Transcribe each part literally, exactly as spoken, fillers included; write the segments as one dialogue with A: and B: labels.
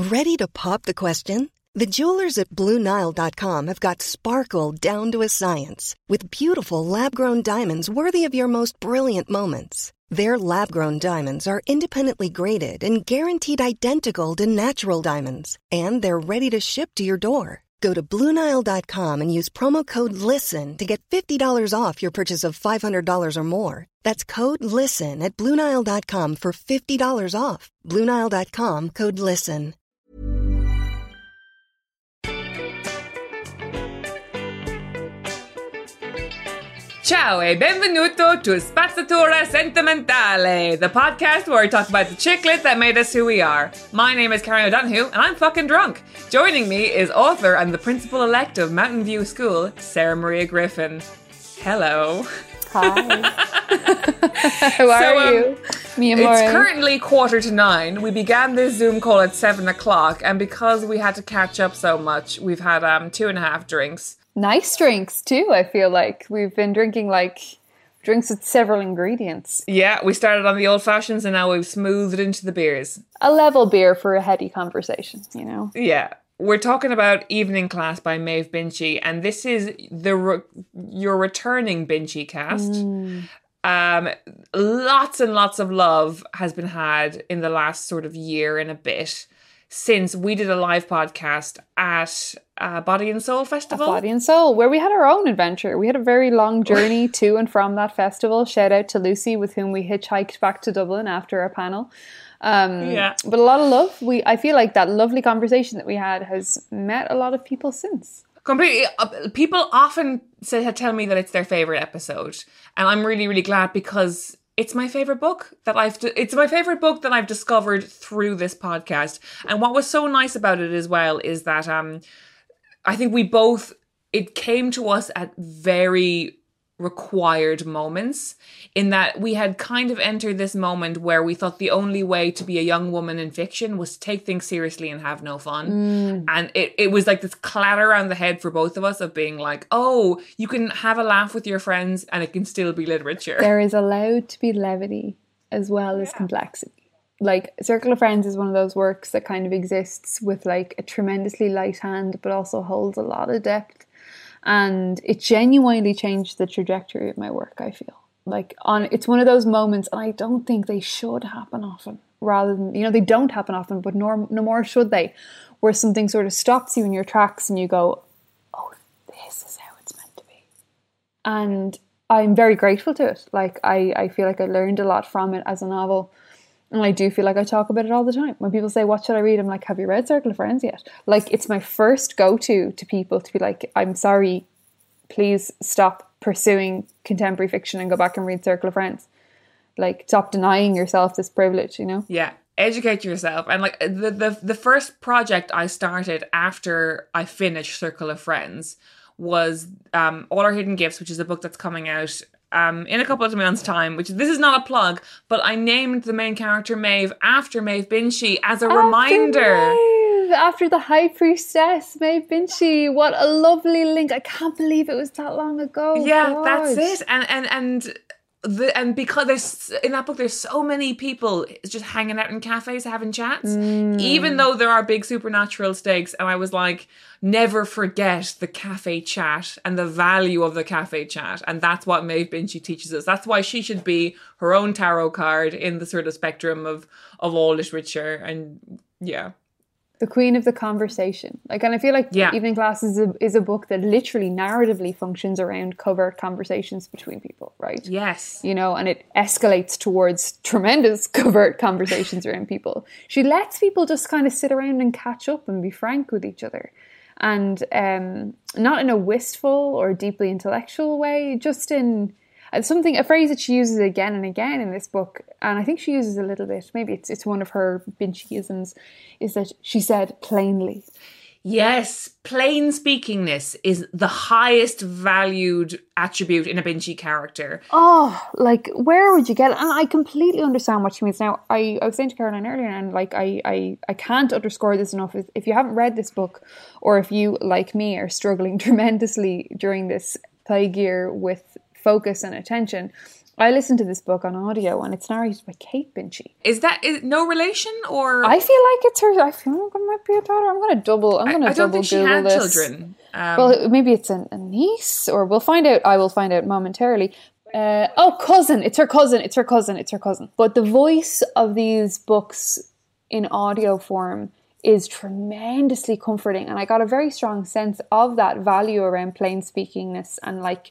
A: Ready to pop the question? The jewelers at Blue Nile dot com have got sparkle down to a science with beautiful lab-grown diamonds worthy of your most brilliant moments. Their lab-grown diamonds are independently graded and guaranteed identical to natural diamonds, and they're ready to ship to your door. Go to Blue Nile dot com and use promo code LISTEN to get fifty dollars off your purchase of five hundred dollars or more. That's code LISTEN at Blue Nile dot com for fifty dollars off. Blue Nile dot com, code LISTEN.
B: Ciao e benvenuto to Spazzatura Sentimentale, the podcast where we talk about the chicklet that made us who we are. My name is Karen O'Donoghue, and I'm fucking drunk. Joining me is author and the principal-elect of Mountain View School, Sarah Maria Griffin. Hello.
C: Hi. How are
B: so, um,
C: you? Mi amore.
B: It's currently quarter to nine. We began this Zoom call at seven o'clock, and because we had to catch up so much, we've had um two and a half drinks.
C: Nice drinks too, I feel like. We've been drinking like drinks with several ingredients.
B: Yeah, we started on the old fashions and now we've smoothed into the beers.
C: A level beer for a heady conversation, you know?
B: Yeah. We're talking about Evening Class by Maeve Binchy, and this is the re- your returning Binchy cast. Mm. Um, lots and lots of love has been had in the last sort of year and a bit since we did a live podcast at uh, Body and Soul Festival.
C: At Body and Soul, where we had our own adventure. We had a very long journey to and from that festival. Shout out to Lucy, with whom we hitchhiked back to Dublin after our panel. Um, yeah. But a lot of love. We I feel like that lovely conversation that we had has met a lot of people since.
B: Completely. Uh, people often say, tell me that it's their favourite episode. And I'm really, really glad, because it's my favorite book that I've, it's my favorite book that I've discovered through this podcast. And what was so nice about it as well is that, um, I think we both, it came to us at very required moments, in that we had kind of entered this moment where we thought the only way to be a young woman in fiction was to take things seriously and have no fun. Mm. And it, it was like this clatter around the head for both of us of being like, oh, you can have a laugh with your friends and it can still be literature.
C: There is allowed to be levity as well as yeah. complexity. Like, Circle of Friends is one of those works that kind of exists with like a tremendously light hand, but also holds a lot of depth. And it genuinely changed the trajectory of my work, I feel. Like, on it's one of those moments, and I don't think they should happen often. Rather than, you know, they don't happen often, but nor, no more should they. Where something sort of stops you in your tracks and you go, oh, this is how it's meant to be. And I'm very grateful to it. Like, I, I feel like I learned a lot from it as a novel. And I do feel like I talk about it all the time. When people say, what should I read? I'm like, have you read Circle of Friends yet? Like, it's my first go-to to people to be like, I'm sorry, please stop pursuing contemporary fiction and go back and read Circle of Friends. Like, stop denying yourself this privilege, you know?
B: Yeah. Educate yourself. And like the, the, the first project I started after I finished Circle of Friends was um, All Our Hidden Gifts, which is a book that's coming out Um, in a couple of months' time, which this is not a plug, but I named the main character Maeve after Maeve Binchy as a after reminder.
C: Maeve, after the High Priestess, Maeve Binchy. What a lovely link. I can't believe it was that long ago.
B: Yeah,
C: God.
B: that's it. And and and the and because there's in that book there's so many people just hanging out in cafes having chats, mm. even though there are big supernatural stakes. And I was like, never forget the cafe chat and the value of the cafe chat. And that's what Maeve Binchy teaches us. That's why she should be her own tarot card in the sort of spectrum of, of all literature. And yeah.
C: The queen of the conversation. Like, and I feel like yeah. Evening Class is a, is a book that literally narratively functions around covert conversations between people, right?
B: Yes.
C: You know, and it escalates towards tremendous covert conversations around people. She lets people just kind of sit around and catch up and be frank with each other. And um, not in a wistful or deeply intellectual way, just in something, a phrase that she uses again and again in this book, and I think she uses a little bit, maybe it's it's one of her Binchyisms, is that she said plainly.
B: Yes, plain speakingness is the highest valued attribute in a Binchy character.
C: Oh, like, where would you get it? And I completely understand what she means. Now, I, I was saying to Caroline earlier, and like I, I, I can't underscore this enough. If, if you haven't read this book, or if you, like me, are struggling tremendously during this plague year with focus and attention, I listened to this book on audio and it's narrated by Kate Binchy.
B: Is that is no relation or?
C: I feel like it's her. I feel like it might be a daughter. I'm going to double. I'm going to
B: I, I don't
C: double
B: think she
C: Google
B: had
C: this.
B: children. Um,
C: Well, maybe it's a, a niece, or we'll find out. I will find out momentarily. Uh, oh, cousin. It's her cousin. It's her cousin. It's her cousin. But the voice of these books in audio form is tremendously comforting, and I got a very strong sense of that value around plain speakingness, and like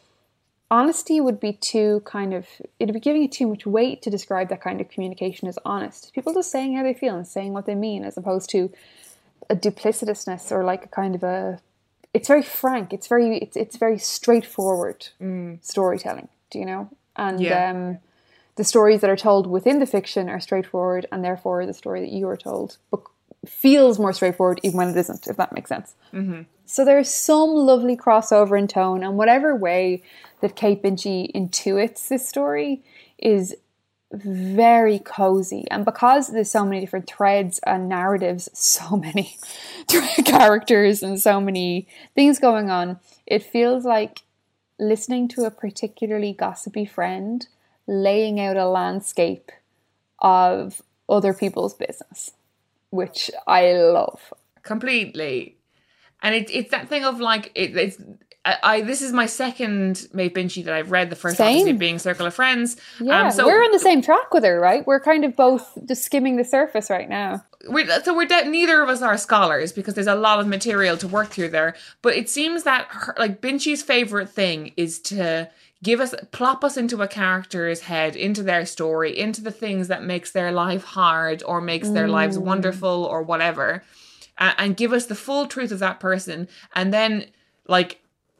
C: honesty would be too kind of, it'd be giving it too much weight to describe that kind of communication as honest. People just saying how they feel and saying what they mean, as opposed to a duplicitousness or like a kind of a, it's very frank, it's very it's, it's very straightforward mm. storytelling, do you know? And yeah. um the stories that are told within the fiction are straightforward, and therefore the story that you are told feels more straightforward even when it isn't, if that makes sense. Mm-hmm. So there's some lovely crossover in tone, and whatever way that Kate Binchy intuits this story is very cozy. And because there's so many different threads and narratives, so many characters and so many things going on, it feels like listening to a particularly gossipy friend laying out a landscape of other people's business, which I love.
B: Completely. And it, it's that thing of like, it, it's, I, I this is my second Maeve Binchy that I've read, the first
C: Same.
B: obviously being Circle of Friends.
C: Yeah,
B: um, so
C: we're on the same track with her, right? We're kind of both just skimming the surface right now.
B: We're, so we're de- neither of us are scholars because there's a lot of material to work through there. But it seems that her, like Binchy's favourite thing is to give us, plop us into a character's head, into their story, into the things that makes their life hard or makes their mm. lives wonderful or whatever, uh, and give us the full truth of that person. And then, like,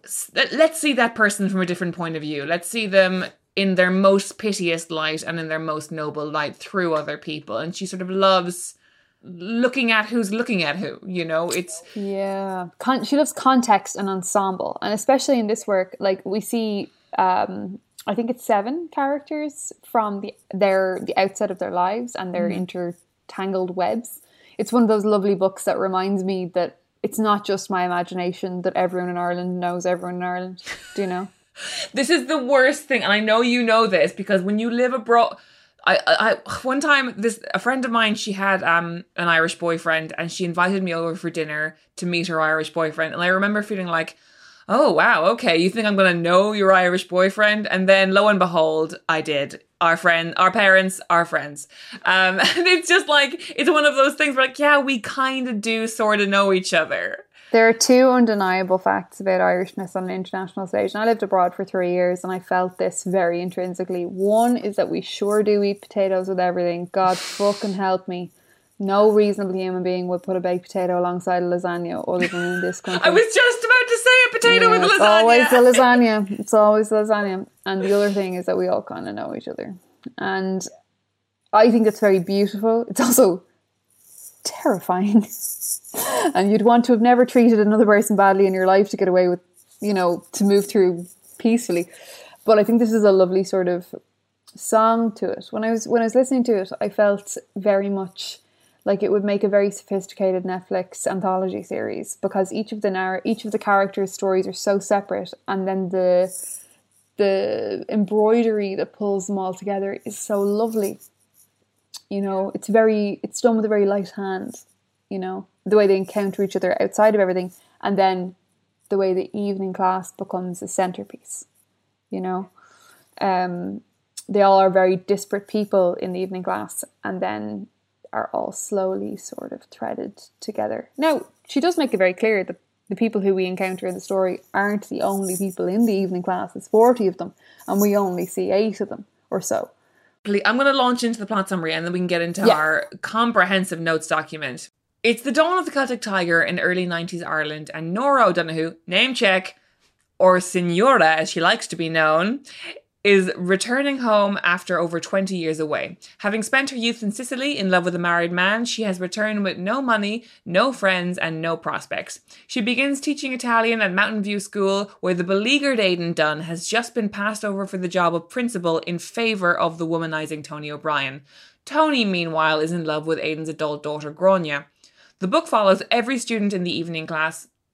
B: let's see that person from a different point of view. Let's see them in their most piteous light and in their most noble light through other people. And she sort of loves looking at who's looking at who, you know. It's
C: yeah Con- she loves context and ensemble, and especially in this work, like we see um I think it's seven characters from the their the outset of their lives and their mm. intertangled webs. It's one of those lovely books that reminds me that it's not just my imagination, that everyone in Ireland knows everyone in Ireland. Do you know?
B: This is the worst thing, and I know you know this, because when you live abroad, I, I, one time, this a friend of mine, she had um an Irish boyfriend, and she invited me over for dinner to meet her Irish boyfriend, and I remember feeling like, oh wow, okay, you think I'm gonna know your Irish boyfriend? And then lo and behold, I did. Our friend, our parents, our friends. Um, and it's just like, it's one of those things where like, yeah, we kind of do sort of know each other.
C: There are two undeniable facts about Irishness on an international stage. And I lived abroad for three years and I felt this very intrinsically. One is that we sure do eat potatoes with everything. God fucking help me. No reasonable human being would put a baked potato alongside a lasagna other than in this country.
B: I was just about to say a potato
C: yeah,
B: with a lasagna.
C: It's always the lasagna. It's always the lasagna. And the other thing is that we all kind of know each other. And I think it's very beautiful. It's also terrifying. And you'd want to have never treated another person badly in your life to get away with, you know, to move through peacefully. But I think this is a lovely sort of song to it. When I was when I was listening to it, I felt very much like it would make a very sophisticated Netflix anthology series, because each of the narr- each of the characters' stories are so separate, and then the the embroidery that pulls them all together is so lovely. You know, it's very it's done with a very light hand. You know, the way they encounter each other outside of everything, and then the way the evening class becomes a centerpiece. You know, um, they all are very disparate people in the evening class, and then are all slowly sort of threaded together. Now, she does make it very clear that the people who we encounter in the story aren't the only people in the evening class. There's forty of them, and we only see eight of them or so.
B: I'm going to launch into the plot summary, and then we can get into yeah. our comprehensive notes document. It's the dawn of the Celtic Tiger in early nineties Ireland, and Nora O'Donoghue, name check, or Signora as she likes to be known, is returning home after over twenty years away. Having spent her youth in Sicily in love with a married man, she has returned with no money, no friends, and no prospects. She begins teaching Italian at Mountain View School, where the beleaguered Aidan Dunn has just been passed over for the job of principal in favour of the womanising Tony O'Brien. Tony, meanwhile, is in love with Aidan's adult daughter, Grania. The book follows every student in the evening class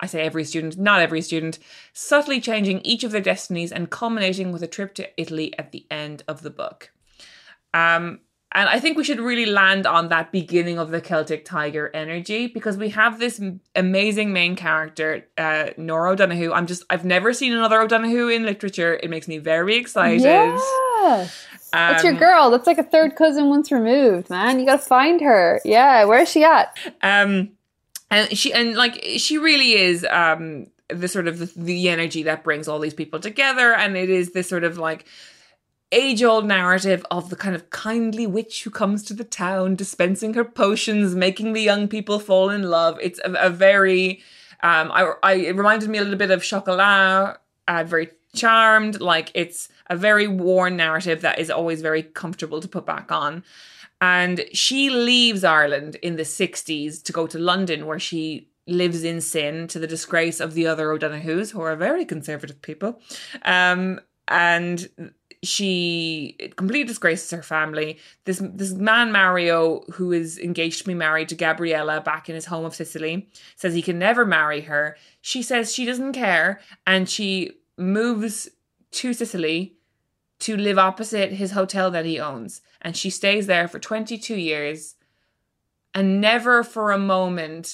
B: I say every student, not every student, subtly changing each of their destinies and culminating with a trip to Italy at the end of the book. Um, and I think we should really land on that beginning of the Celtic Tiger energy, because we have this amazing main character, uh, Nora O'Donoghue. I'm just, I've never seen another O'Donoghue in literature. It makes me very excited.
C: Yeah.
B: Um,
C: That's your girl. That's like a third cousin once removed, man. You gotta find her. Yeah, where's she at?
B: Um, and she and like she really is um the sort of the, the energy that brings all these people together, and it is this sort of like age-old narrative of the kind of kindly witch who comes to the town, dispensing her potions, making the young people fall in love. It's a, a very um, I, I it reminded me a little bit of Chocolat, uh, very charmed. Like it's a very worn narrative that is always very comfortable to put back on. And she leaves Ireland in the sixties to go to London, where she lives in sin to the disgrace of the other O'Donohues, who are very conservative people. Um, and she completely disgraces her family. This this man, Mario, who is engaged to be married to Gabriella back in his home of Sicily, says he can never marry her. She says she doesn't care, and she moves to Sicily to live opposite his hotel that he owns. And she stays there for twenty-two years and never for a moment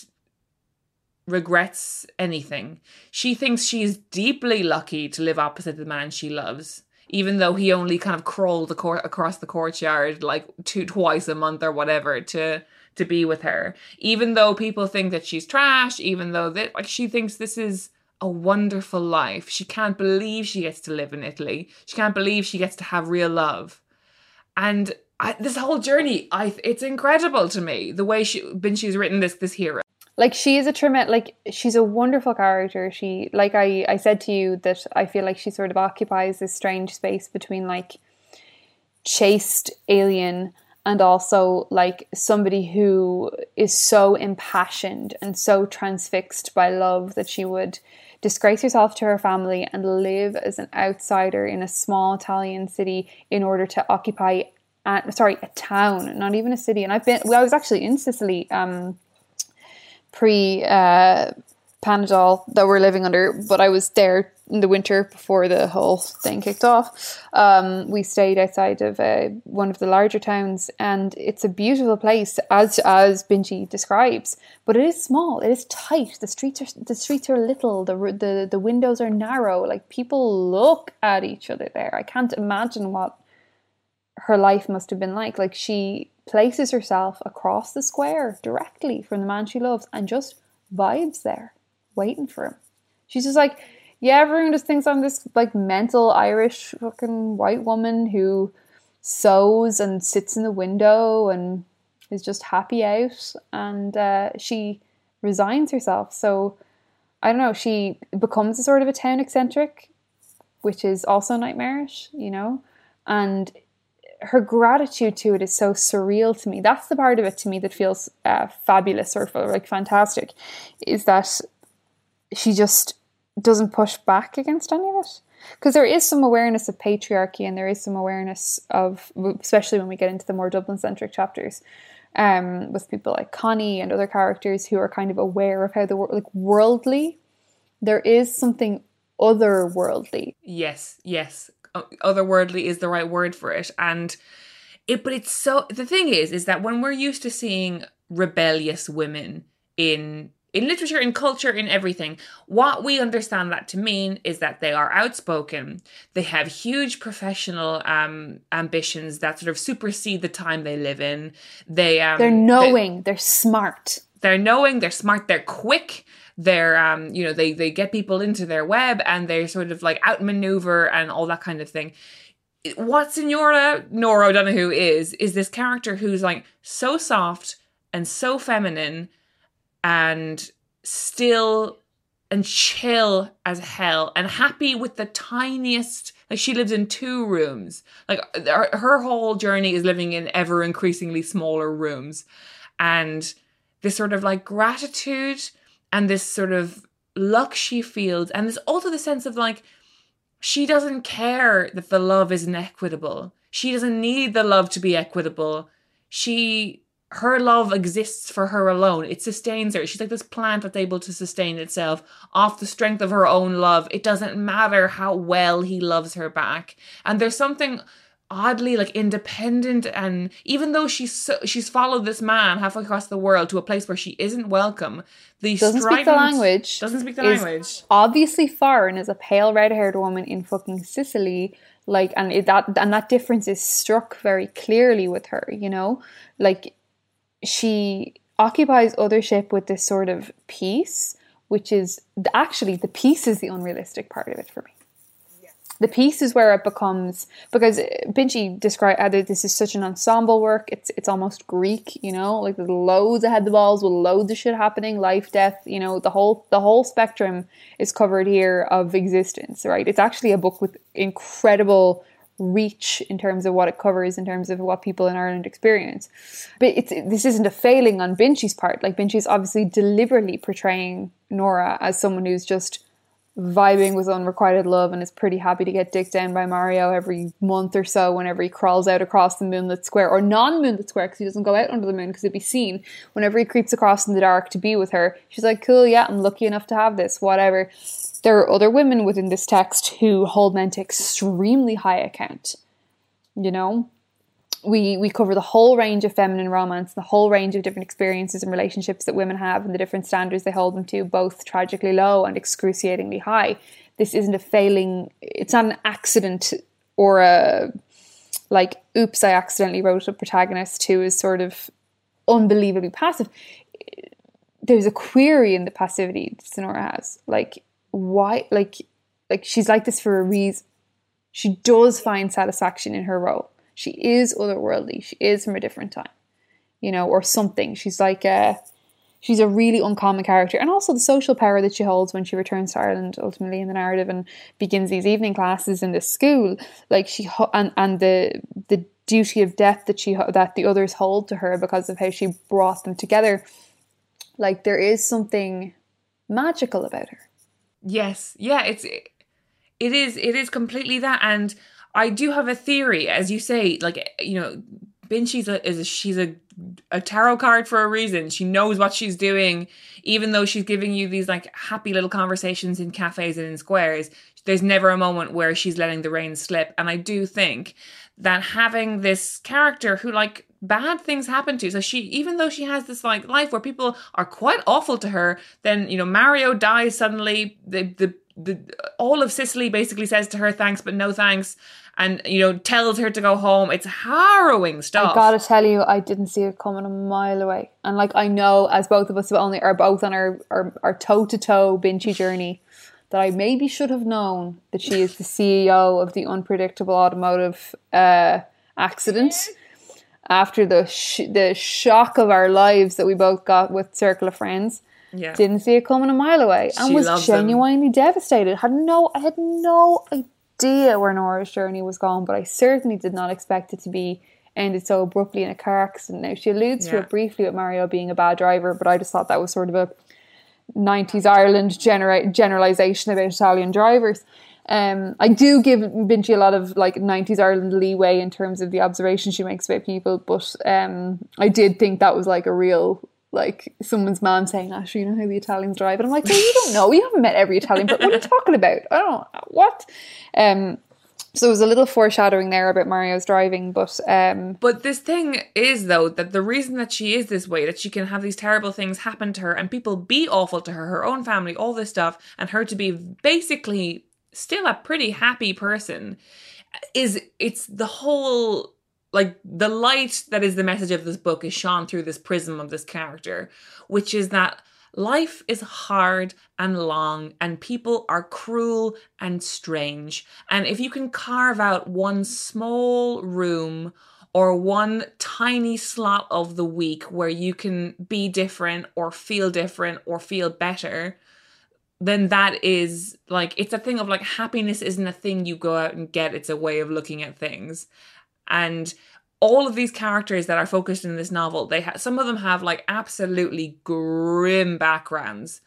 B: regrets anything. She thinks she's deeply lucky to live opposite the man she loves, even though he only kind of crawled the court across the courtyard like two twice a month or whatever to to be with her. Even though people think that she's trash, even though that like she thinks this is a wonderful life. She can't believe she gets to live in Italy. She can't believe she gets to have real love. And I, this whole journey, I it's incredible to me the way she Binci's written this this hero.
C: Like she is a tremendous, like she's a wonderful character. She, like I, I said to you that I feel like she sort of occupies this strange space between like chaste alien and also like somebody who is so impassioned and so transfixed by love that she would disgrace herself to her family and live as an outsider in a small Italian city in order to occupy, uh, sorry, a town, not even a city. And I've been, well, I was actually in Sicily, um, pre uh, Panadol that we're living under, but I was there in the winter before the whole thing kicked off. Um, we stayed outside of uh, one of the larger towns, and it's a beautiful place, as as Binci describes. But it is small. It is tight. The streets are the streets are little. The the the windows are narrow. Like people look at each other there. I can't imagine what her life must have been like. Like she places herself across the square directly from the man she loves and just vibes there, waiting for him. She's just like, yeah, everyone just thinks I'm this like mental Irish fucking white woman who sews and sits in the window and is just happy out. And uh, she resigns herself. So I don't know, she becomes a sort of a town eccentric, which is also nightmarish, you know, and her gratitude to it is so surreal to me. That's the part of it to me that feels uh, fabulous or like fantastic, is that she just doesn't push back against any of it. Because there is some awareness of patriarchy, and there is some awareness of, especially when we get into the more Dublin-centric chapters, um, with people like Connie and other characters who are kind of aware of how the world, like worldly, there is something otherworldly.
B: Yes, yes. Otherworldly is the right word for it. And it, but it's so, the thing is, is that when we're used to seeing rebellious women in in literature, in culture, in everything, what we understand that to mean is that they are outspoken. They have huge professional um, ambitions that sort of supersede the time they live in. They um,
C: they're knowing, they, they're smart.
B: They're knowing, they're smart, they're quick. They're, um, you know, they, they get people into their web, and they're sort of like outmaneuver and all that kind of thing. What Signora Nora O'Donoghue is, is this character who's like so soft and so feminine and still and chill as hell and happy with the tiniest, like she lives in two rooms. Like her, her whole journey is living in ever increasingly smaller rooms. And this sort of like gratitude and this sort of luck she feels, and there's also the sense of like, she doesn't care that the love isn't equitable. She doesn't need the love to be equitable. She her love exists for her alone. It sustains her. She's like this plant that's able to sustain itself off the strength of her own love. It doesn't matter how well he loves her back. And there's something oddly like independent, and even though she's so, she's followed this man halfway across the world to a place where she isn't welcome, the
C: doesn't speak the language,
B: doesn't speak the language,
C: obviously foreign, as a pale red-haired woman in fucking Sicily, like, and it, that and that difference is struck very clearly with her, you know, like she occupies othership with this sort of peace, which is actually the peace is the unrealistic part of it for me. The piece is where it becomes, because Binchy described how this is such an ensemble work. It's it's almost Greek, you know, like there's loads of head the balls with loads of shit happening, life, death, you know, the whole the whole spectrum is covered here of existence, right? It's actually a book with incredible reach in terms of what it covers, in terms of what people in Ireland experience. But it's this isn't a failing on Binchy's part. Like, Binchy's obviously deliberately portraying Nora as someone who's just vibing with unrequited love and is pretty happy to get dicked down by Mario every month or so whenever he crawls out across the moonlit square, or non-moonlit square, because he doesn't go out under the moon because he'd be seen. Whenever he creeps across in the dark to be with her, she's like, cool, yeah, I'm lucky enough to have this, whatever. There are other women within this text who hold men to extremely high account, you know. We we cover the whole range of feminine romance, the whole range of different experiences and relationships that women have, and the different standards they hold them to, both tragically low and excruciatingly high. This isn't a failing, it's not an accident or a, like, oops, I accidentally wrote a protagonist who is sort of unbelievably passive. There's a query in the passivity that Sonora has. Like, why, like, like she's like this for a reason. She does find satisfaction in her role. She is otherworldly. She is from a different time, you know, or something. She's like a, she's a really uncommon character. And also the social power that she holds when she returns to Ireland, ultimately in the narrative, and begins these evening classes in this school. Like she, and, and the, the duty of death that she, that the others hold to her because of how she brought them together. Like, there is something magical about her.
B: Yes. Yeah, it's, it is, it is completely that. And I do have a theory, as you say, like, you know, Binchy's a, is a, she's a, a tarot card for a reason. She knows what she's doing, even though she's giving you these like happy little conversations in cafes and in squares. There's never a moment where she's letting the reins slip. And I do think that having this character who, like, bad things happen to, so she, even though she has this like life where people are quite awful to her, then, you know, Mario dies suddenly, the the the all of Sicily basically says to her thanks but no thanks, and, you know, tells her to go home. It's harrowing stuff.
C: I gotta tell you, I didn't see it coming a mile away. And, like, I know, as both of us have only are both on our our, our toe-to-toe Binchy journey, that I maybe should have known that she is the C E O of the unpredictable automotive uh, accident after the sh- the shock of our lives that we both got with Circle of Friends.
B: Yeah.
C: Didn't see it coming a mile away, and
B: She
C: was
B: loves
C: genuinely devastated. Had no, I had no idea where Nora's journey was going, but I certainly did not expect it to be ended so abruptly in a car accident. Now, she alludes to
B: Yeah.
C: it briefly with Mario being a bad driver, but I just thought that was sort of a nineties Ireland genera- generalisation about Italian drivers. Um, I do give Binchy a lot of, like, nineties Ireland leeway in terms of the observations she makes about people, but um, I did think that was like a real, like, someone's mom saying, actually, you know how the Italians drive? And I'm like, well, you don't know. You haven't met every Italian, but what are you talking about? I don't know. What? Um, so there was a little foreshadowing there about Mario's driving, but... Um,
B: But this thing is, though, that the reason that she is this way, that she can have these terrible things happen to her and people be awful to her, her own family, all this stuff, and her to be basically still a pretty happy person, is it's the whole... Like, the light that is the message of this book is shone through this prism of this character, which is that life is hard and long and people are cruel and strange. And if you can carve out one small room or one tiny slot of the week where you can be different or feel different or feel better, then that is, like, it's a thing of, like, happiness isn't a thing you go out and get. It's a way of looking at things. And all of these characters that are focused in this novel, they ha- some of them have, like, absolutely grim backgrounds.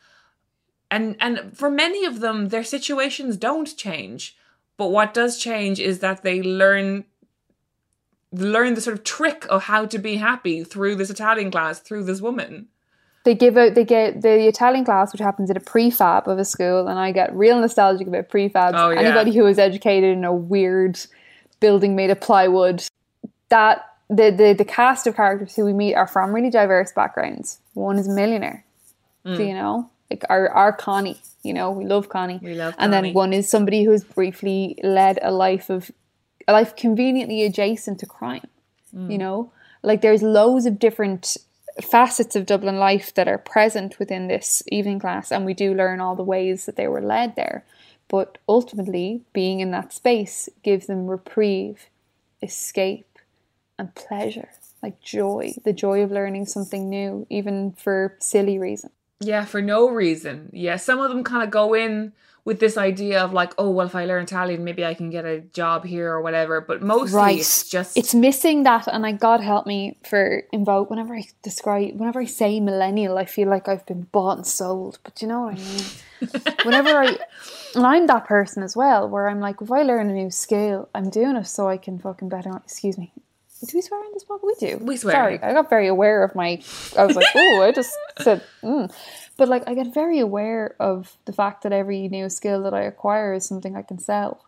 B: And and for many of them, their situations don't change. But what does change is that they learn learn the sort of trick of how to be happy through this Italian class, through this woman.
C: They give out, they get the Italian class, which happens at a prefab of a school, and I get real nostalgic about prefabs.
B: Oh, yeah.
C: Anybody who is educated in a weird building made of plywood, that the, the the cast of characters who we meet are from really diverse backgrounds. One is a millionaire, mm. so, you know, like our our Connie. You know, we love Connie.
B: We love
C: and
B: Connie.
C: then one is somebody who has briefly led a life of a life conveniently adjacent to crime. Mm. You know, like there's loads of different facets of Dublin life that are present within this evening class, and we do learn all the ways that they were led there. But ultimately, being in that space gives them reprieve, escape, and pleasure, like joy, the joy of learning something new, even for silly reasons.
B: Yeah, for no reason. Yeah, some of them kind of go in with this idea of like, oh, well, if I learn Italian, maybe I can get a job here or whatever. But mostly
C: right.
B: it's just...
C: It's missing that, and I God help me for invoke, whenever I describe, whenever I say millennial, I feel like I've been bought and sold. But you know what I mean? Whenever I... And I'm that person as well, where I'm like, if I learn a new skill, I'm doing it so I can fucking better... Excuse me. Do we swear on this podcast? We do.
B: We swear.
C: Sorry, I got very aware of my... I was like, oh, I just said... Mm. But like, I get very aware of the fact that every new skill that I acquire is something I can sell.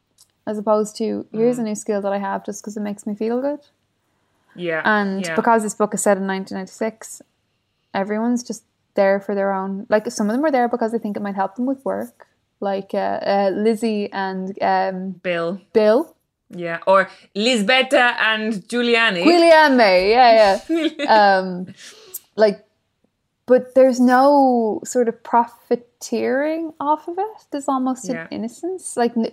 C: As opposed to, here's mm. a new skill that I have just because it makes me feel good.
B: Yeah.
C: And
B: yeah.
C: because this book is set in nineteen ninety-six, everyone's just there for their own... Like, some of them are there because they think it might help them with work. Like uh, uh, Lizzie and... Um,
B: Bill.
C: Bill.
B: Yeah. Or Lisbetta and Giuliani.
C: Guglielmi, yeah, yeah. um, like... But there's no sort of profiteering off of it. There's almost
B: yeah.
C: an innocence. Like, the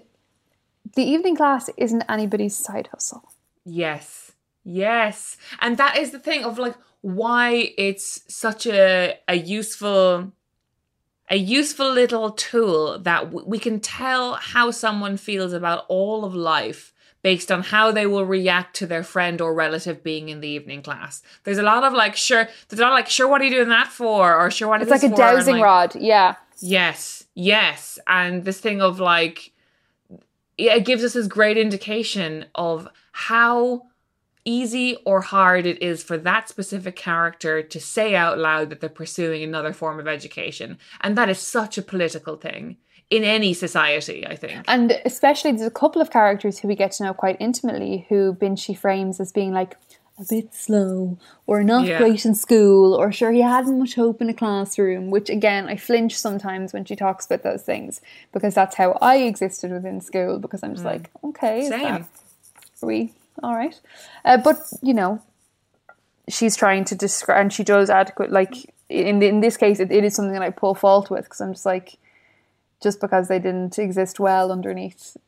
C: evening class isn't anybody's side hustle.
B: Yes. Yes. And that is the thing of like why it's such a a useful a useful little tool that w- we can tell how someone feels about all of life based on how they will react to their friend or relative being in the evening class. There's a lot of like, sure, there's a lot of like, sure, what are you doing that for? Or sure, what is
C: it's
B: this
C: like a
B: for?
C: dowsing
B: like,
C: rod, yeah.
B: Yes, yes. And this thing of like, it gives us this great indication of how easy or hard it is for that specific character to say out loud that they're pursuing another form of education. And that is such a political thing. In any society, I think.
C: And especially there's a couple of characters who we get to know quite intimately who Binchy frames as being like a bit slow or not
B: yeah.
C: great in school or sure he hadn't much hope in a classroom, which again, I flinch sometimes when she talks about those things because that's how I existed within school because I'm just mm. like, okay, is
B: Same.
C: that, are we all right? Uh, but, you know, she's trying to describe, and she does adequate, like in, in this case, it, it is something that I pull fault with because I'm just like, just because they didn't exist well underneath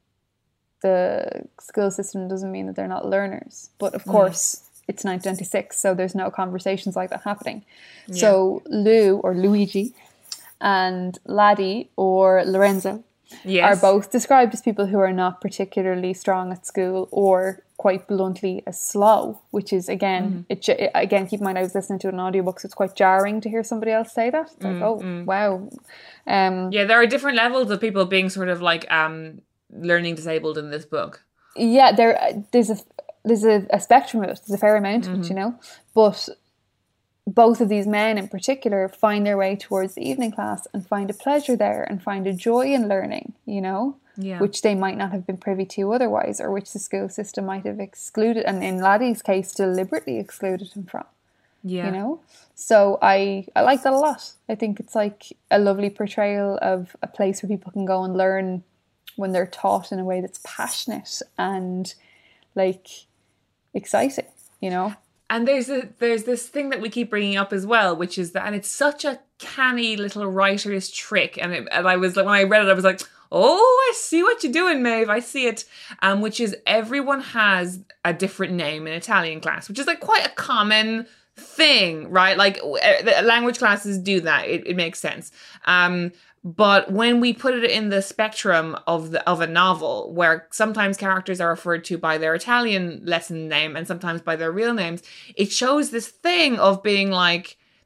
C: the school system doesn't mean that they're not learners. But of course, mm. it's nineteen ninety-six, so there's no conversations like that happening. Yeah. So Lou, or Luigi, and Laddie, or Lorenzo, yes. are both described as people who are not particularly strong at school or quite bluntly as slow, which is, again, mm. it, it again, keep in mind I was listening to an audiobook, so it's quite jarring to hear somebody else say that. It's like, mm, oh, mm. wow. Um,
B: yeah, there are different levels of people being sort of like um, learning disabled in this book.
C: Yeah, there there's a there's a, a spectrum of it. There's a fair amount of mm-hmm. it, you know. But both of these men in particular find their way towards the evening class and find a pleasure there and find a joy in learning, you know,
B: yeah.
C: which they might not have been privy to otherwise, or which the school system might have excluded, and in Laddie's case, deliberately excluded him from.
B: Yeah.
C: You know? So I, I like that a lot. I think it's like a lovely portrayal of a place where people can go and learn when they're taught in a way that's passionate and like exciting, you know?
B: And there's a, there's this thing that we keep bringing up as well, which is that, and it's such a canny little writer's trick. And, it, and I was like, when I read it, I was like, oh, I see what you're doing, Maeve. I see it. Um, which is everyone has a different name in Italian class, which is like quite a common thing, right? Like language classes do that. It, it makes sense. Um, but when we put it in the spectrum of the of a novel, where sometimes characters are referred to by their Italian lesson name and sometimes by their real names, it shows this thing of being like,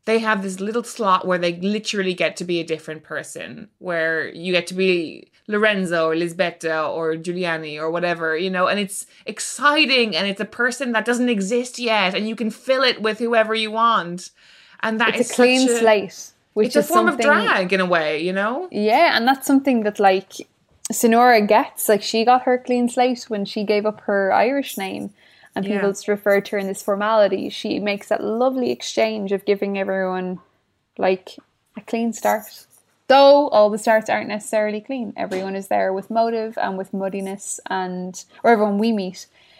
B: they have this little slot where they literally get to be a different person, where you get to be Lorenzo or Lisbetta or Giuliani or whatever, you know, and it's exciting and it's a person that doesn't exist yet and you can fill it with whoever you want. And that
C: it's
B: is
C: a clean
B: such a,
C: slate. Which
B: it's a
C: is
B: form of
C: something,
B: drag in a way, you know?
C: Yeah, and that's something that like Sonora gets. Like she got her clean slate when she gave up her Irish name. And
B: Yeah.
C: people just refer to her in this formality. She makes that lovely exchange of giving everyone like a clean start. Though all the starts aren't necessarily clean. Everyone is there with motive and with muddiness, and or everyone we meet.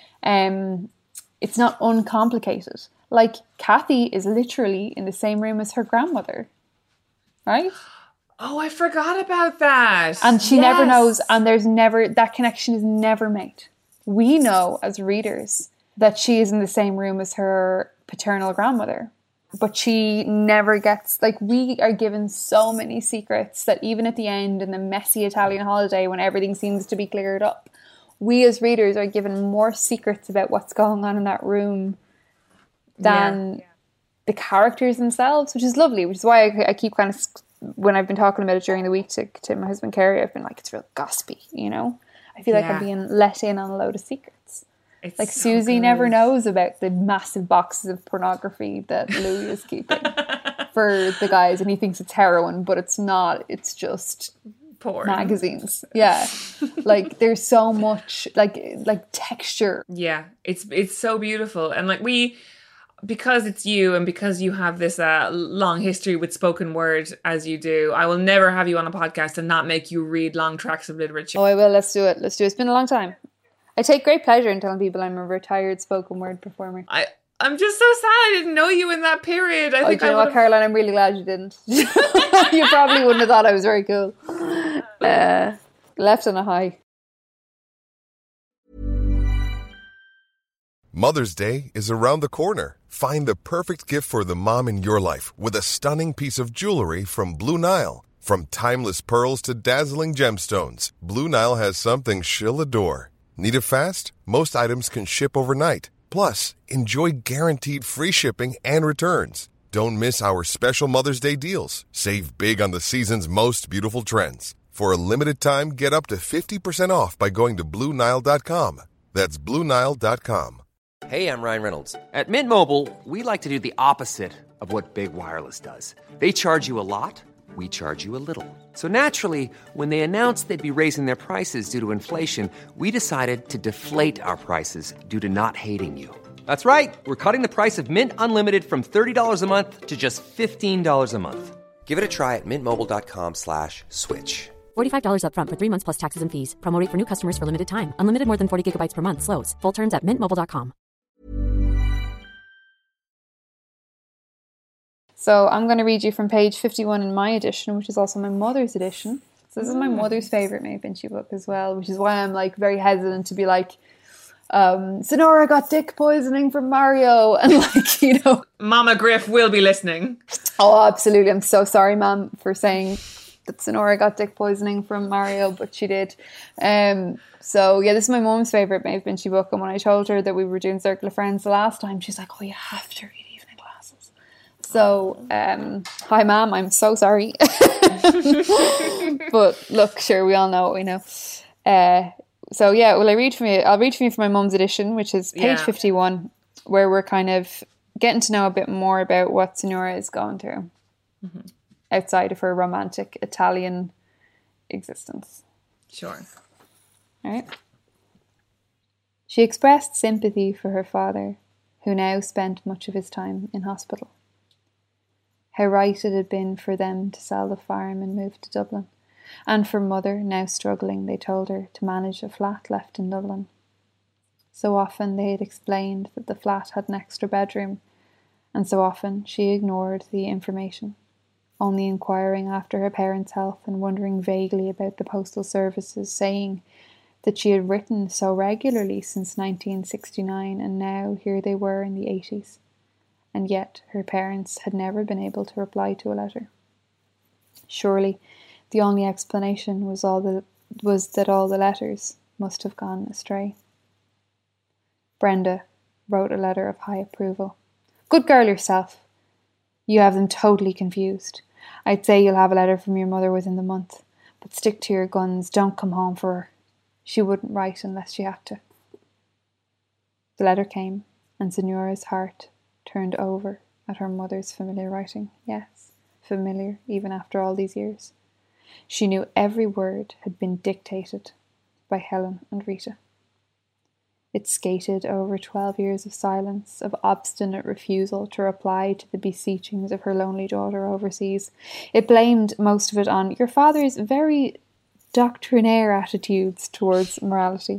C: Um, it's not uncomplicated. Like Kathy is literally in the same room as her grandmother, right?
B: Oh, I forgot about that.
C: And she
B: Yes.
C: never knows, and there's never, that connection is never made. We know as readers that she is in the same room as her paternal grandmother, but she never gets, like, we are given so many secrets that even at the end in the messy Italian holiday when everything seems to be cleared up, we as readers are given more secrets about what's going on in that room than
B: Yeah.
C: the characters themselves, which is lovely, which is why I, I keep kind of, when I've been talking about it during the week to, to my husband Kerry, I've been like, it's real gossipy, you know? I feel like
B: Yeah.
C: I'm being let in on a load of secrets.
B: It's
C: Like
B: so
C: Susie
B: good.
C: never knows about the massive boxes of pornography that Louis is keeping for the guys, and he thinks it's heroin, but it's not. It's just
B: Porn.
C: magazines. Yeah, like there's so much like like texture.
B: Yeah, it's it's so beautiful. And like we, because it's you and because you have this uh, long history with spoken word as you do, I will never have you on a podcast and not make you read long tracks of literature.
C: Oh, I will. Let's do it. Let's do it. It's been a long time. I take great pleasure in telling people I'm a retired spoken word performer.
B: I, I'm just so sad I didn't know you in that period. I
C: Oh,
B: think
C: do you
B: I
C: know what,
B: would've-
C: Caroline? I'm really glad you didn't. You probably wouldn't have thought I was very cool. Uh, left on a high.
D: Mother's Day is around the corner. Find the perfect gift for the mom in your life with a stunning piece of jewelry from Blue Nile. From timeless pearls to dazzling gemstones, Blue Nile has something she'll adore. Need it fast? Most items can ship overnight. Plus, enjoy guaranteed free shipping and returns. Don't miss our special Mother's Day deals. Save big on the season's most beautiful trends. For a limited time, get up to fifty percent off by going to Blue Nile dot com. That's Blue Nile dot com.
E: Hey, I'm Ryan Reynolds. At Mint Mobile, we like to do the opposite of what Big Wireless does. They charge you a lot, we charge you a little. So naturally, when they announced they'd be raising their prices due to inflation, we decided to deflate our prices due to not hating you. That's right. We're cutting the price of Mint Unlimited from thirty dollars a month to just fifteen dollars a month. Give it a try at mintmobile.com slash switch.
F: forty-five dollars up front for three months plus taxes and fees. Promo rate for new customers for limited time. Unlimited more than forty gigabytes per month. Slows full terms at mint mobile dot com.
C: So I'm going to read you from page fifty-one in my edition, which is also my mother's edition. So this is my mother's favourite Maeve Binchy book as well, which is why I'm like very hesitant to be like, um, Sonora got dick poisoning from Mario, and like, you know.
B: Mama Griff will be listening.
C: Oh, absolutely. I'm so sorry, Mum, for saying that Sonora got dick poisoning from Mario, but she did. Um, so yeah, this is my mum's favourite Maeve Binchy book, and when I told her that we were doing Circle of Friends the last time, she's like, oh, you have to read Evening Glasses. So, um, hi, Mum, I'm so sorry. But look, sure, we all know what we know. Uh, so yeah, well, I read from you. I'll read from you from my mum's edition, which is page
B: Yeah.
C: fifty-one, where we're kind of getting to know a bit more about what Sonora is going through mm-hmm. outside of her romantic Italian existence.
B: Sure.
C: All right. She expressed sympathy for her father, who now spent much of his time in hospital. How right it had been for them to sell the farm and move to Dublin, and for mother, now struggling, they told her, to manage a flat left in Dublin. So often they had explained that the flat had an extra bedroom, and so often she ignored the information, only inquiring after her parents' health and wondering vaguely about the postal services, saying that she had written so regularly since nineteen sixty-nine, and now here they were in the eighties. And yet her parents had never been able to reply to a letter. Surely the only explanation was all the, was that all the letters must have gone astray. Brenda wrote a letter of high approval. Good girl yourself. You have them totally confused. I'd say you'll have a letter from your mother within the month, but stick to your guns. Don't come home for her. She wouldn't write unless she had to. The letter came, and Signora's heart turned over at her mother's familiar writing. Yes, familiar, even after all these years. She knew every word had been dictated by Helen and Rita. It skated over twelve years of silence, of obstinate refusal to reply to the beseechings of her lonely daughter overseas. It blamed most of it on your father's very doctrinaire attitudes towards morality.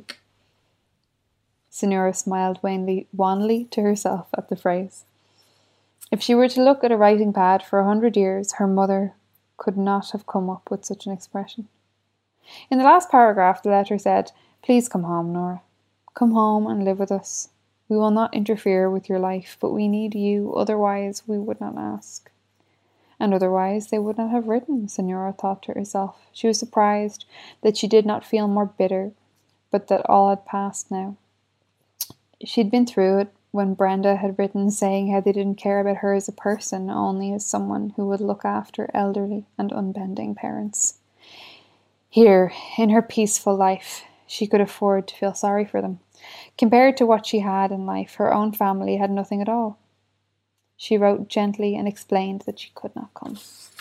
C: Signora smiled wanly, wanly to herself at the phrase. If she were to look at a writing pad for a hundred years, her mother could not have come up with such an expression. In the last paragraph, the letter said, "Please come home, Nora. Come home and live with us. We will not interfere with your life, but we need you, otherwise we would not ask." And otherwise they would not have written, Signora thought to herself. She was surprised that she did not feel more bitter, but that all had passed now. She'd been through it when Brenda had written saying how they didn't care about her as a person, only as someone who would look after elderly and unbending parents. Here, in her peaceful life, she could afford to feel sorry for them. Compared to what she had in life, her own family had nothing at all. She wrote gently and explained that she could not come.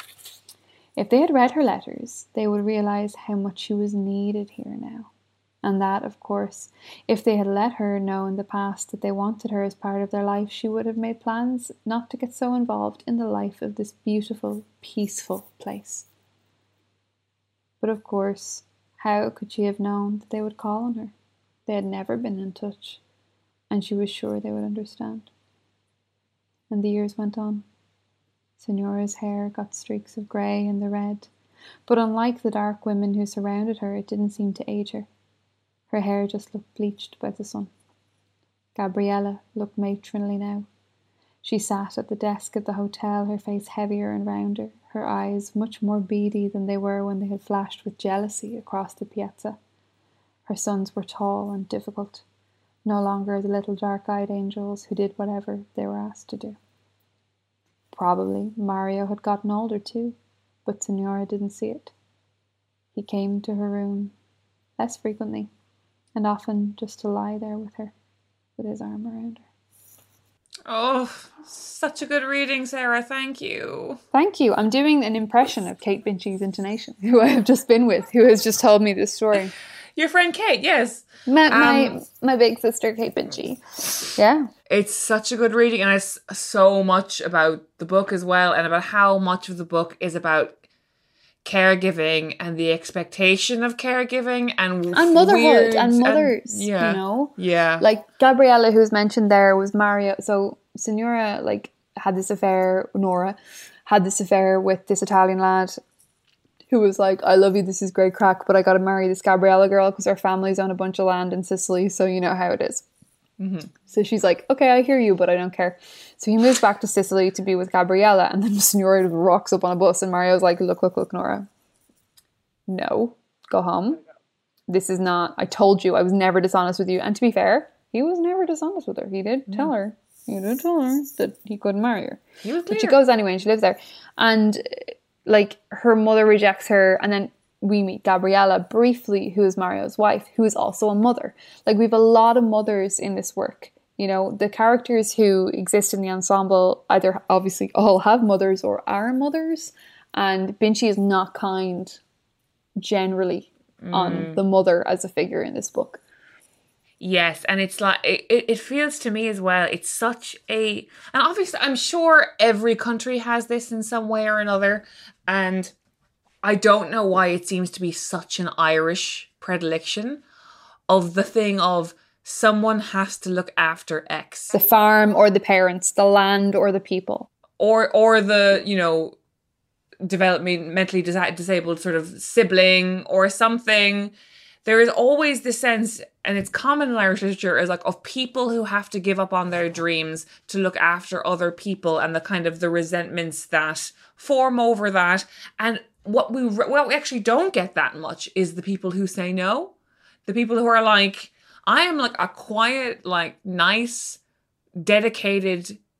C: If they had read her letters, they would realize how much she was needed here now. And that, of course, if they had let her know in the past that they wanted her as part of their life, she would have made plans not to get so involved in the life of this beautiful, peaceful place. But of course, how could she have known that they would call on her? They had never been in touch, and she was sure they would understand. And the years went on. Signora's hair got streaks of grey and the red, but unlike the dark women who surrounded her, it didn't seem to age her. Her hair just looked bleached by the sun. Gabriella looked matronly now. She sat at the desk at the hotel, her face heavier and rounder, her eyes much more beady than they were when they had flashed with jealousy across the piazza. Her sons were tall and difficult, no longer the little dark-eyed angels who did whatever they were asked to do. Probably Mario had gotten older too, but Signora didn't see it. He came to her room, less frequently, and often just to lie there with her, with his arm around her.
B: Oh, such a good reading, Sarah. Thank you.
C: Thank you. I'm doing an impression of Kate Binchy's intonation, who I have just been with, who has just told me this story.
B: Your friend Kate, yes.
C: My my,
B: Um,
C: my big sister, Kate Binchy. Yeah.
B: It's such a good reading, and it's so much about the book as well, and about how much of the book is about caregiving and the expectation of caregiving and
C: And motherhood
B: weird
C: and mothers,
B: yeah,
C: you know?
B: Yeah.
C: Like Gabriella, who's mentioned there, was Mario. So Signora, like, had this affair, Nora, had this affair with this Italian lad who was like, I love you, this is great crack, but I got to marry this Gabriella girl because our family's on a bunch of land in Sicily, so you know how it is. Mm-hmm. So she's like, okay, I hear you, but I don't care. So he moves back to Sicily to be with Gabriella, and then Signora rocks up on a bus, and Mario's like, look, look, look, Nora. No, go home. This is not, I told you, I was never dishonest with you. And to be fair, he was never dishonest with her. He did tell her, he did tell her that he couldn't marry her.
B: He was
C: but she
B: clear.
C: goes anyway, and she lives there. And like, her mother rejects her, and then we meet Gabriella briefly, who is Mario's wife, who is also a mother. Like, we have a lot of mothers in this work. You know, the characters who exist in the ensemble either obviously all have mothers or are mothers. And Binchy is not kind generally mm. on the mother as a figure in this book.
B: Yes, and it's like, it, it feels to me as well, it's such a, and obviously I'm sure every country has this in some way or another, and I don't know why it seems to be such an Irish predilection of the thing of someone has to look after X.
C: The farm or the parents, the land or the people.
B: Or, or the, you know, developmentally dis- disabled sort of sibling or something. There is always this sense, and it's common in Irish literature, is like of people who have to give up on their dreams to look after other people, and the kind of the resentments that form over that. And what we what we actually don't get that much is the people who say no, the people who are like, I am like a quiet, like nice, dedicated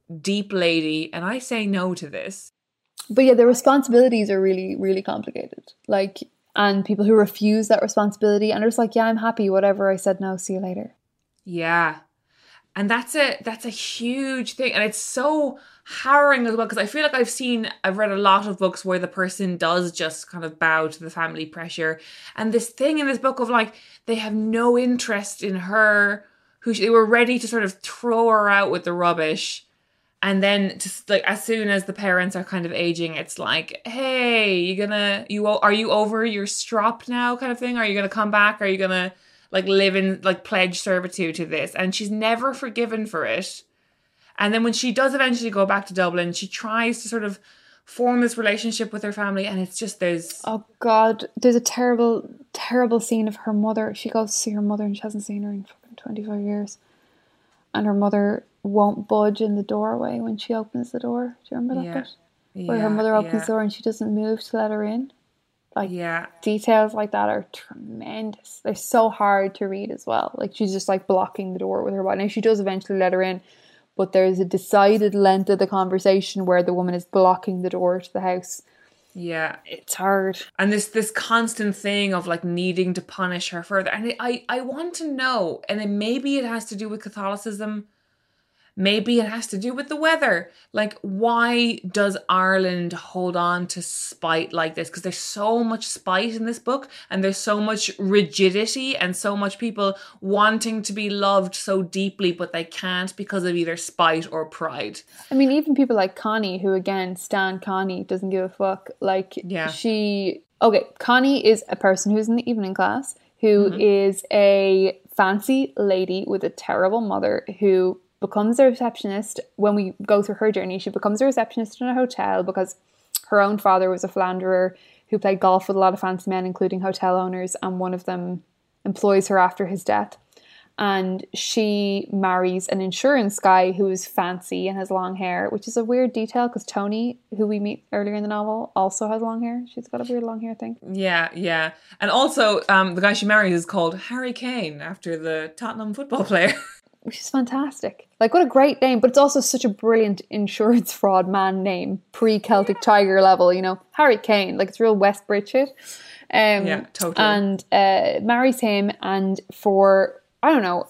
B: deep lady, and I say no to this.
C: But yeah, the responsibilities are really, really complicated. Like, and people who refuse that responsibility and are just like, yeah, I'm happy, whatever, I said no, see you later.
B: Yeah. And that's a that's a huge thing. And it's so harrowing as well, because I feel like I've seen, I've read a lot of books where the person does just kind of bow to the family pressure. And this thing in this book of like, they have no interest in her, who they were ready to sort of throw her out with the rubbish. And then just like, as soon as the parents are kind of aging, it's like, hey, you gonna, you are you over your strop now kind of thing? Are you gonna come back? Are you gonna like live in, like pledge servitude to this? And she's never forgiven for it. And then when she does eventually go back to Dublin, she tries to sort of form this relationship with her family. And it's just, there's...
C: Oh God, there's a terrible, terrible scene of her mother. She goes to see her mother and she hasn't seen her in fucking twenty-five years. And her mother won't budge in the doorway when she opens the door. Do you remember that
B: yeah.
C: bit?
B: Yeah,
C: Where her mother opens
B: yeah.
C: the door and she doesn't move to let her in. Like,
B: yeah.
C: details like that are tremendous. They're so hard to read as well. Like, she's just like blocking the door with her body. Now, she does eventually let her in, but there's a decided length of the conversation where the woman is blocking the door to the house.
B: Yeah.
C: It's hard.
B: And this this constant thing of like needing to punish her further. And I, I want to know, and then maybe it has to do with Catholicism. Maybe it has to do with the weather. Like, why does Ireland hold on to spite like this? Because there's so much spite in this book, and there's so much rigidity and so much people wanting to be loved so deeply, but they can't because of either spite or pride.
C: I mean, even people like Connie, who again, Stan Connie, doesn't give a fuck. Like,
B: yeah.
C: she... Okay, Connie is a person who's in the evening class, who mm-hmm. is a fancy lady with a terrible mother who... becomes a receptionist. When we go through her journey, she becomes a receptionist in a hotel because her own father was a philanderer who played golf with a lot of fancy men, including hotel owners, and one of them employs her after his death. And she marries an insurance guy who is fancy and has long hair, which is a weird detail because Tony, who we meet earlier in the novel, also has long hair. She's got a weird long hair thing.
B: Yeah, yeah. And also, um, the guy she marries is called Harry Kane, after the Tottenham football player.
C: Which is fantastic. Like, what a great name, but it's also such a brilliant insurance fraud man name, pre-Celtic Tiger level, you know. Harry Kane, like, it's real West Brit shit. Um,
B: yeah, totally.
C: And uh, marries him, and for, I don't know,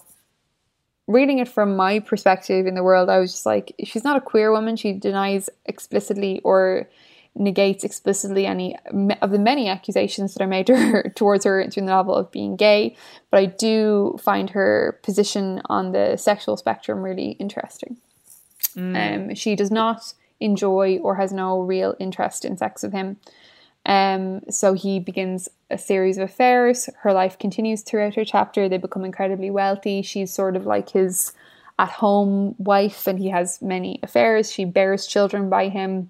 C: reading it from my perspective in the world, I was just like, she's not a queer woman. She denies explicitly or negates explicitly any of the many accusations that are made to her, towards her through the novel of being gay, but I do find her position on the sexual spectrum really interesting. Mm. Um, she does not enjoy or has no real interest in sex with him. Um, so he begins a series of affairs. Her life continues throughout her chapter. They become incredibly wealthy. She's sort of like his at-home wife, and he has many affairs. She bears children by him.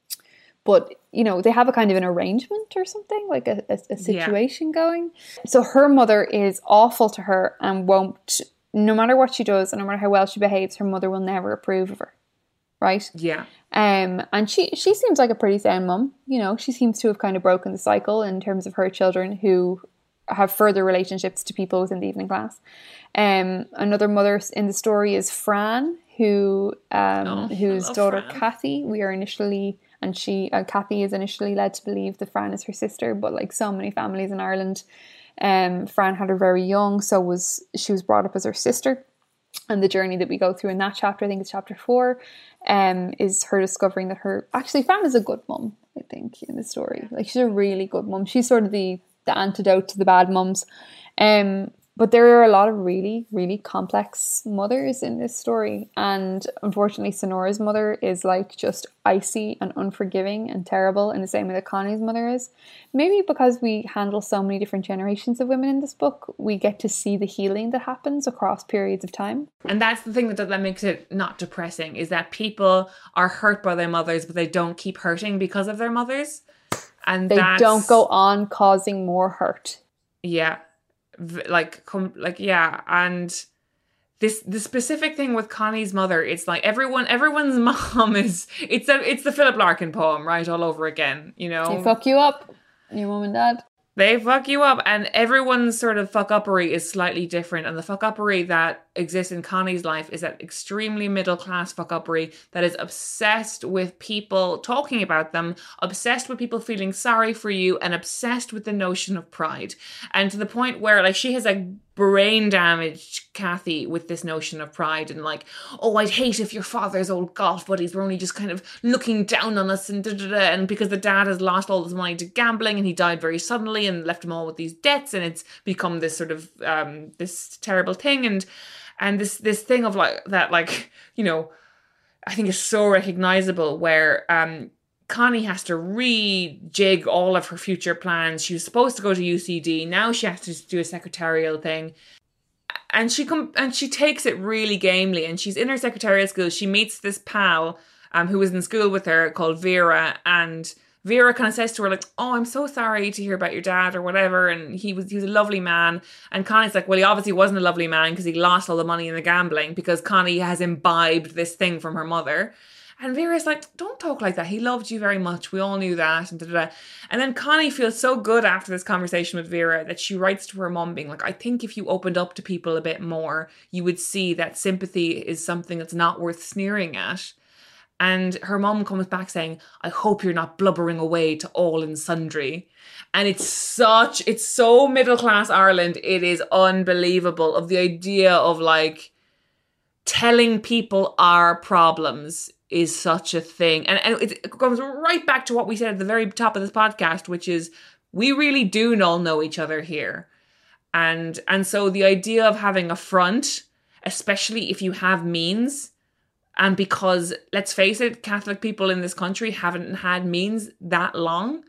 C: But, you know, they have a kind of an arrangement or something, like a, a, a situation yeah. going. So her mother is awful to her and won't, no matter what she does and no matter how well she behaves, her mother will never approve of her. Right?
B: Yeah.
C: Um, and she, she seems like a pretty sound mum. You know, she seems to have kind of broken the cycle in terms of her children who have further relationships to people within the evening class. Um, another mother in the story is Fran, who um,
B: oh,
C: whose daughter
B: Fran.
C: Kathy, we are initially... And she, uh, Kathy is initially led to believe that Fran is her sister, but like so many families in Ireland, um, Fran had her very young, so was she was brought up as her sister. And the journey that we go through in that chapter, I think it's chapter four, um, is her discovering that her actually Fran is a good mum. I think in the story, like she's a really good mum. She's sort of the the antidote to the bad mums. Um, But there are a lot of really, really complex mothers in this story. And unfortunately, Sonora's mother is like just icy and unforgiving and terrible in the same way that Connie's mother is. Maybe because we handle so many different generations of women in this book, we get to see the healing that happens across periods of time.
B: And that's the thing that, that makes it not depressing, is that people are hurt by their mothers, but they don't keep hurting because of their mothers. And
C: they
B: that's...
C: don't go on causing more hurt.
B: Yeah. Like, come, like, yeah, and this the specific thing with Connie's mother, it's like everyone, everyone's mom is it's a it's the Philip Larkin poem, right, all over again. You know,
C: they fuck you up, your mum and dad.
B: They fuck you up, and everyone's sort of fuck uppery is slightly different, and the fuck uppery that exists in Connie's life is that extremely middle class fuckuppery that is obsessed with people talking about them, obsessed with people feeling sorry for you, and obsessed with the notion of pride. And to the point where like she has like brain damaged Kathy with this notion of pride and like, oh, I'd hate if your father's old golf buddies were only just kind of looking down on us and da da da. And because the dad has lost all his money to gambling and he died very suddenly and left them all with these debts, and it's become this sort of um this terrible thing. And And this this thing of like that, like, you know, I think is so recognizable where um, Connie has to rejig all of her future plans. She was supposed to go to U C D. Now she has to do a secretarial thing. And she com- and she takes it really gamely. And she's in her secretarial school. She meets this pal um, who was in school with her called Vera. And Vera kind of says to her, like, oh, I'm so sorry to hear about your dad or whatever. And he was he was a lovely man. And Connie's like, well, he obviously wasn't a lovely man because he lost all the money in the gambling because Connie has imbibed this thing from her mother. And Vera's like, don't talk like that. He loved you very much. We all knew that. And, da, da, da. And then Connie feels so good after this conversation with Vera that she writes to her mum being like, I think if you opened up to people a bit more, you would see that sympathy is something that's not worth sneering at. And her mum comes back saying, I hope you're not blubbering away to all and sundry. And it's such, it's so middle class Ireland. It is unbelievable of the idea of like telling people our problems is such a thing. And, and it comes right back to what we said at the very top of this podcast, which is we really do all know each other here. And, and so the idea of having a front, especially if you have means, and because, let's face it, Catholic people in this country haven't had means that long.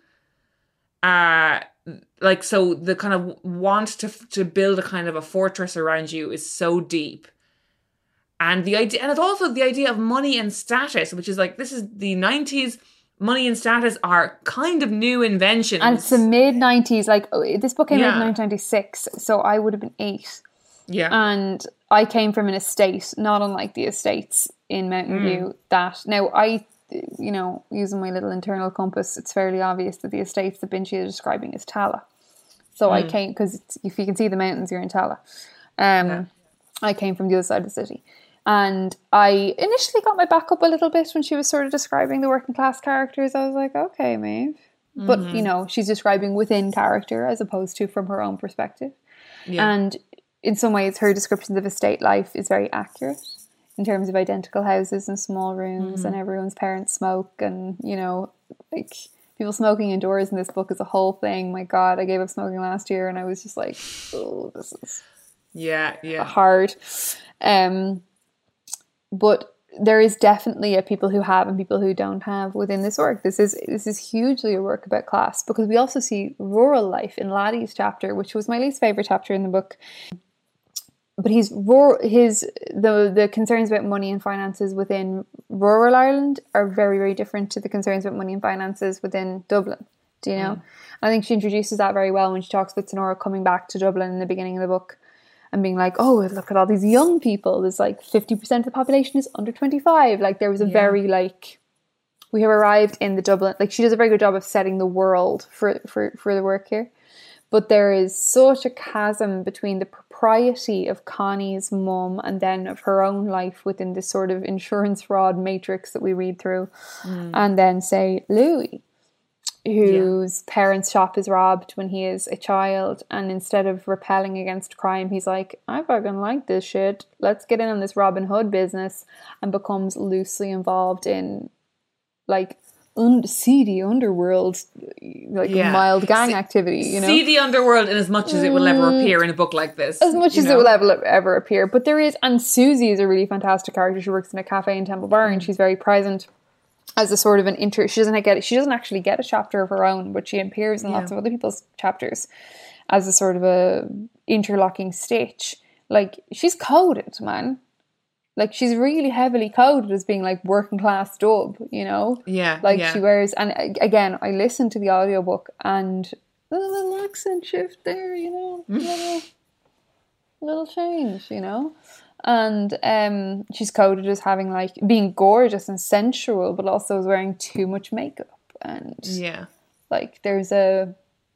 B: Uh, like, so the kind of want to to build a kind of a fortress around you is so deep. And the idea, and it's also the idea of money and status, which is like, this is the nineties. Money and status are kind of new inventions.
C: And it's the mid nineties. Like, this book came
B: Yeah.
C: out in nineteen ninety-six, so I would have been eight.
B: Yeah.
C: And I came from an estate, not unlike the estates in Mountain
B: Mm.
C: View, that now I, you know, using my little internal compass, it's fairly obvious that the estates that Binchy is describing is Tala. So I came, because if you can see the mountains, you're in Tala. Um,
B: Yeah.
C: I came from the other side of the city. And I initially got my back up a little bit when she was sort of describing the working class characters. I was like, okay, Maeve. But, you know, she's describing within character as opposed to from her own perspective.
B: Yeah.
C: And in some ways, her descriptions of estate life is very accurate in terms of identical houses and small rooms mm. and everyone's parents smoke and, you know, like people smoking indoors in this book is a whole thing. My God, I gave up smoking last year and I was just like, oh, this is
B: yeah, yeah.
C: hard. Um, but there is definitely a people who have and people who don't have within this work. This is this is hugely a work about class, because we also see rural life in Laddie's chapter, which was my least favourite chapter in the book. But he's his the the concerns about money and finances within rural Ireland are very, very different to the concerns about money and finances within Dublin. Do you know? Mm. I think she introduces that very well when she talks about Sonora coming back to Dublin in the beginning of the book and being like, oh, look at all these young people. There's like fifty percent of the population is under twenty-five. Like there was a yeah. very like, we have arrived in the Dublin, like she does a very good job of setting the world for, for, for the work here. But there is such a chasm between the propriety of Connie's mum and then of her own life within this sort of insurance fraud matrix that we read through. Mm. And then say Louis, whose yeah. parents' shop is robbed when he is a child. And instead of repelling against crime, he's like, I fucking like this shit. Let's get in on this Robin Hood business, and becomes loosely involved in like Un- seedy underworld, like
B: yeah.
C: mild gang Se- activity, you know.
B: Seedy underworld in as much as it will ever appear in a book like this.
C: As much as
B: know?
C: it will ever, ever appear. But there is, and Susie is a really fantastic character. She works in a cafe in Temple Bar mm. and she's very present as a sort of an inter, she doesn't get, she doesn't actually get a chapter of her own, but she appears in yeah. lots of other people's chapters as a sort of a interlocking stitch. Like, she's coded, man. Like, she's really heavily coded as being, like, working class dub, you know?
B: Yeah,
C: Like,
B: yeah.
C: she wears... And, again, I listened to the audiobook and a little accent shift there, you know? A little, little change, you know? And um, she's coded as having, like, being gorgeous and sensual, but also as wearing too much makeup. And,
B: yeah.
C: like, there's a...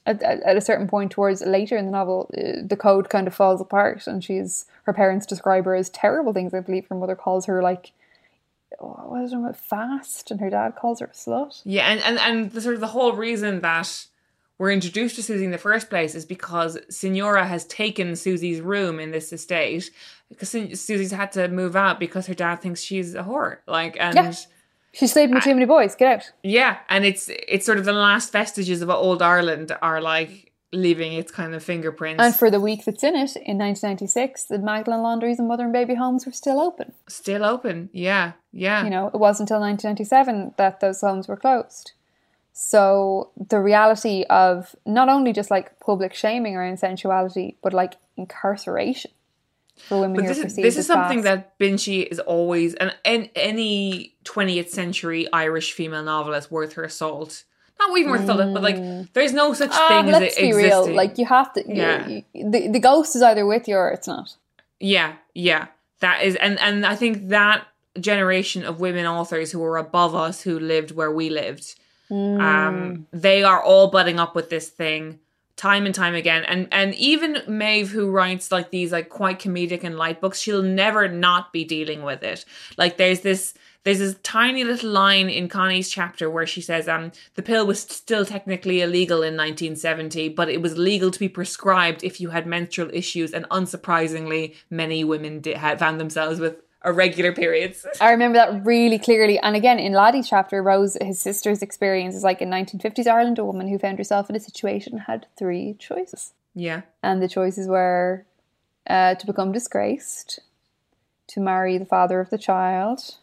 C: at, at, at a certain point towards later in the novel, uh, the code kind of falls apart, and she's her parents describe her as terrible things. I believe her mother calls her like, oh, what is it about fast, and her dad calls her a slut.
B: Yeah, and, and, and the sort of the whole reason that we're introduced to Susie in the first place is because Signora has taken Susie's room in this estate because Susie's had to move out because her dad thinks she's a whore. Like, and
C: yeah. She's sleeping with too many boys. Get out.
B: Yeah, and it's it's sort of the last vestiges of old Ireland are like leaving its kind of fingerprints.
C: And for the week that's in it, in nineteen ninety-six, the Magdalen laundries and mother and baby homes were still open.
B: Still open, yeah, yeah.
C: You know, it wasn't until nineteen ninety-seven that those homes were closed. So the reality of not only just like public shaming around sensuality, but like incarceration for women
B: but
C: who
B: this
C: are
B: is,
C: perceived
B: this is
C: as
B: something
C: fast.
B: that Binchy is always, and, and any twentieth century Irish female novelist worth her salt. Not even worth mm. it, but like there's no such
C: ah,
B: thing as
C: let's
B: it
C: be
B: existing.
C: real. Like you have to.
B: Yeah.
C: You, you, the the ghost is either with you or it's not.
B: Yeah, yeah. That is, and and I think that generation of women authors who were above us, who lived where we lived, mm. um, they are all butting up with this thing time and time again. And and even Maeve, who writes like these like quite comedic and light books, she'll never not be dealing with it. Like there's this there's this tiny little line in Connie's chapter where she says um the pill was still technically illegal in nineteen seventy, but it was legal to be prescribed if you had menstrual issues, and unsurprisingly many women did, had found themselves with irregular periods.
C: I remember that really clearly. And again, in Laddie's chapter, Rose, his sister's experience is like in nineteen fifties Ireland, a woman who found herself in a situation had three choices.
B: Yeah.
C: And the choices were uh, to become disgraced, to marry the father of the child,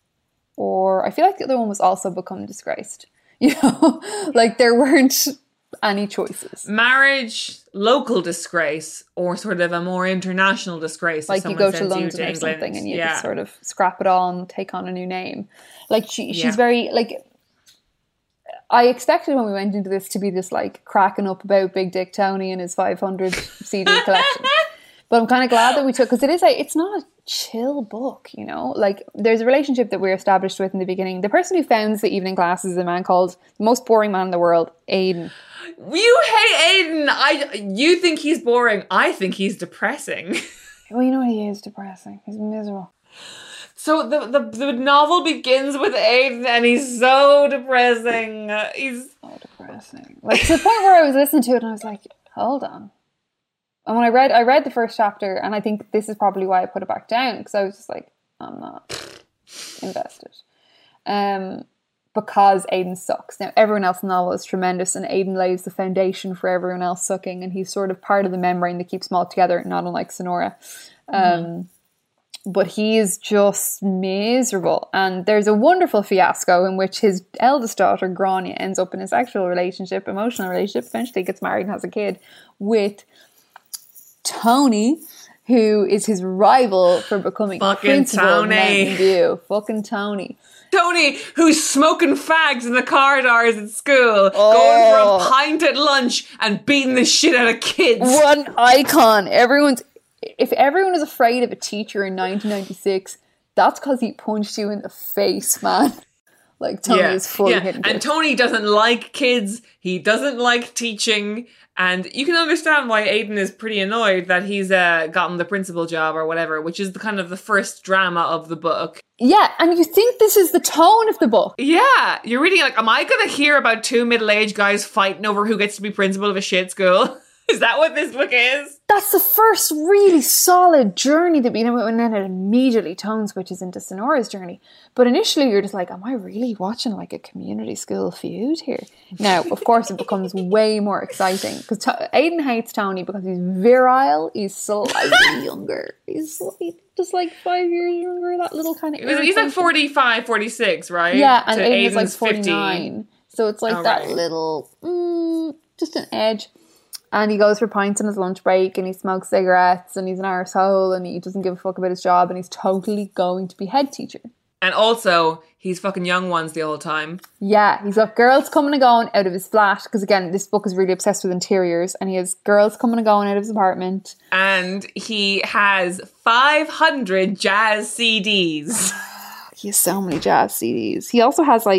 C: or I feel like the other one was also become disgraced. You know, like there weren't any choices.
B: Marriage, local disgrace, or sort of a more international disgrace.
C: Like you go to London
B: you to
C: or
B: England.
C: something and you
B: yeah.
C: just sort of scrap it all and take on a new name. Like she, she's
B: yeah.
C: very, like, I expected when we went into this to be this like cracking up about Big Dick Tony and his five hundred C D collection. But I'm kind of glad that we took, because it is like, it's not a chill book, you know? Like, there's a relationship that we're established with in the beginning. The person who founds the evening classes is a man called the most boring man in the world, Aidan.
B: You hate Aidan. I, you think he's boring. I think he's depressing.
C: Well, you know he is depressing. He's miserable.
B: So the, the, the novel begins with Aidan and he's so depressing. He's
C: so depressing. Like, to the point where I was listening to it and I was like, hold on. And when I read, I read the first chapter, and I think this is probably why I put it back down, because I was just like, I'm not invested. Um, because Aidan sucks. Now, everyone else in the novel is tremendous, and Aidan lays the foundation for everyone else sucking, and he's sort of part of the membrane that keeps them all together, not unlike Sonora. Um, mm-hmm. But he is just miserable. And there's a wonderful fiasco in which his eldest daughter, Grania, ends up in a sexual relationship, emotional relationship, eventually gets married and has a kid with Tony, who is his rival for becoming
B: Fucking
C: principal
B: Tony.
C: of Mountain View. Fucking Tony.
B: Tony, who's smoking fags in the corridors at school,
C: Oh.
B: going for a pint at lunch and beating the shit out of kids.
C: One icon. Everyone's. If everyone is afraid of a teacher in nineteen ninety-six, that's because he punched you in the face, man. Like, Tony
B: yeah.
C: is fully
B: yeah.
C: hidden.
B: And Tony doesn't like kids. He doesn't like teaching. And you can understand why Aidan is pretty annoyed that he's uh, gotten the principal job or whatever, which is the kind of the first drama of the book.
C: Yeah, and you think this is the tone of the book.
B: Yeah, you're reading like, am I going to hear about two middle-aged guys fighting over who gets to be principal of a shit school? Is that what this book is?
C: That's the first really solid journey that we know, and then it immediately tone switches into Sonora's journey. But initially you're just like, am I really watching like a community school feud here? Now, of course, it becomes way more exciting because to- Aidan hates Tony because he's virile, he's slightly younger. He's slightly, just like five years younger, that little kind of
B: He's like forty-five, forty-six, right?
C: Yeah, and
B: to
C: Aidan's like
B: Aidan's
C: forty-nine.
B: fifty.
C: So it's like
B: Oh,
C: that
B: right.
C: little, mm, just an edge. And he goes for pints on his lunch break and he smokes cigarettes and he's an arsehole and he doesn't give a fuck about his job and he's totally going to be head teacher.
B: And also, he's fucking young ones the whole time.
C: Yeah, he's got girls coming and going out of his flat because, again, this book is really obsessed with interiors, and he has girls coming and going out of his apartment.
B: And he has five hundred jazz C Ds.
C: He has so many jazz C Ds. He also has like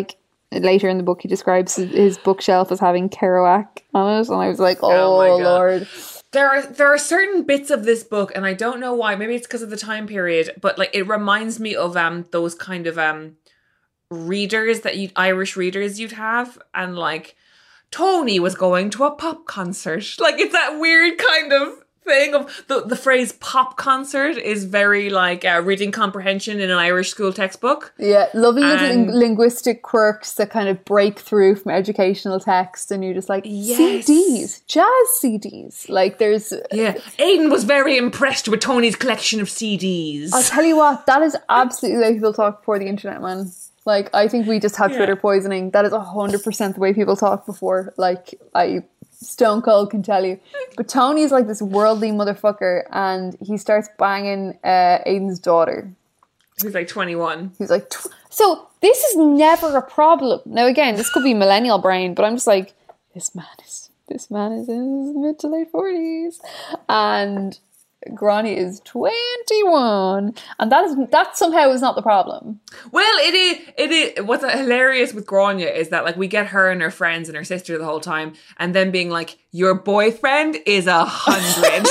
C: later in the book he describes his, his bookshelf as having Kerouac on it, and I was like, oh,
B: Oh my God.
C: Lord.
B: There are there are certain bits of this book, and I don't know why. Maybe it's because of the time period, but like it reminds me of um those kind of um readers that you Irish readers you'd have, and like Tony was going to a pop concert. Like it's that weird kind of thing of the the phrase pop concert is very like uh, reading comprehension in an Irish school textbook.
C: Yeah, lovely little
B: And-
C: ling- linguistic quirks that kind of break through from educational text, and you're just like,
B: Yes.
C: C Ds, jazz C Ds. Like there's,
B: Yeah, Aidan was very impressed with Tony's collection of C Ds.
C: I'll tell you what, that is absolutely the way people talk before the internet, man. Like, I think we just had
B: Yeah.
C: Twitter poisoning. That is one hundred percent the way people talk before. Like, I stone cold can tell you. But Tony is like this worldly motherfucker, and he starts banging uh, Aidan's daughter.
B: He's like twenty-one.
C: He's like, Tw-. So this is never a problem. Now, again, this could be millennial brain, but I'm just like, this man is, this man is in his mid to late forties. And Gráinne is twenty-one, and that is that somehow is not the problem.
B: Well, it is. It is. What's hilarious with Gráinne is that like we get her and her friends and her sister the whole time, and then being like, "Your boyfriend is a hundred."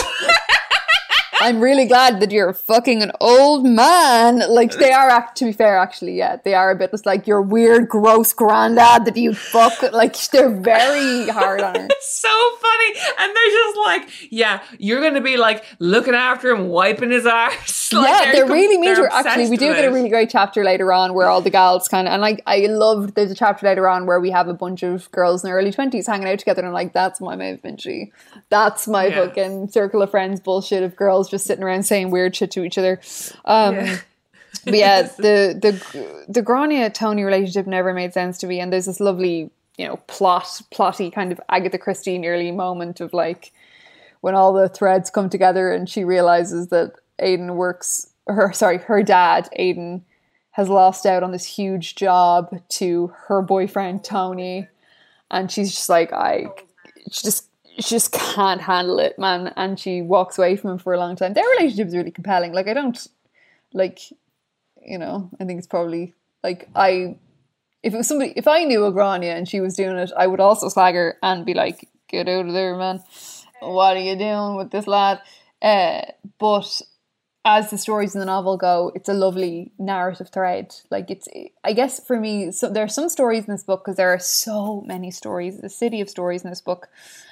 C: I'm really glad that you're fucking an old man. Like they are, act to be fair, actually, yeah, they are a bit just like your weird, gross granddad that you fuck. Like they're very hard on her.
B: So funny, and they're just like, "Yeah, you're gonna be like looking after him, wiping his arse." Like,
C: Yeah, they're really mean to her.
B: obsessed
C: Actually, we do
B: with
C: get a
B: it.
C: really great chapter later on where all the gals kind of, and like I loved, there's a chapter later on where we have a bunch of girls in their early twenties hanging out together, and I'm like, that's my Maeve Binchy. That's my
B: Yeah.
C: fucking circle of friends bullshit of girls just sitting around saying weird shit to each other. Um,
B: Yeah.
C: But yeah, the the the Gráinne Tony relationship never made sense to me, and there's this lovely, you know, plot plotty kind of Agatha Christie nearly moment of like when all the threads come together and she realizes that Aidan works her sorry her dad Aidan has lost out on this huge job to her boyfriend Tony, and she's just like I she just she just can't handle it, man, and she walks away from him for a long time. Their relationship is really compelling. Like I don't like. You know, I think it's probably like I, if it was somebody, if I knew a Gráinne and she was doing it, I would also slag her and be like, "Get out of there, man! What are you doing with this lad?" Uh, but as the stories in the novel go, it's a lovely narrative thread. Like it's, I guess for me, so there are some stories in this book because there are so many stories, the city of stories in this book.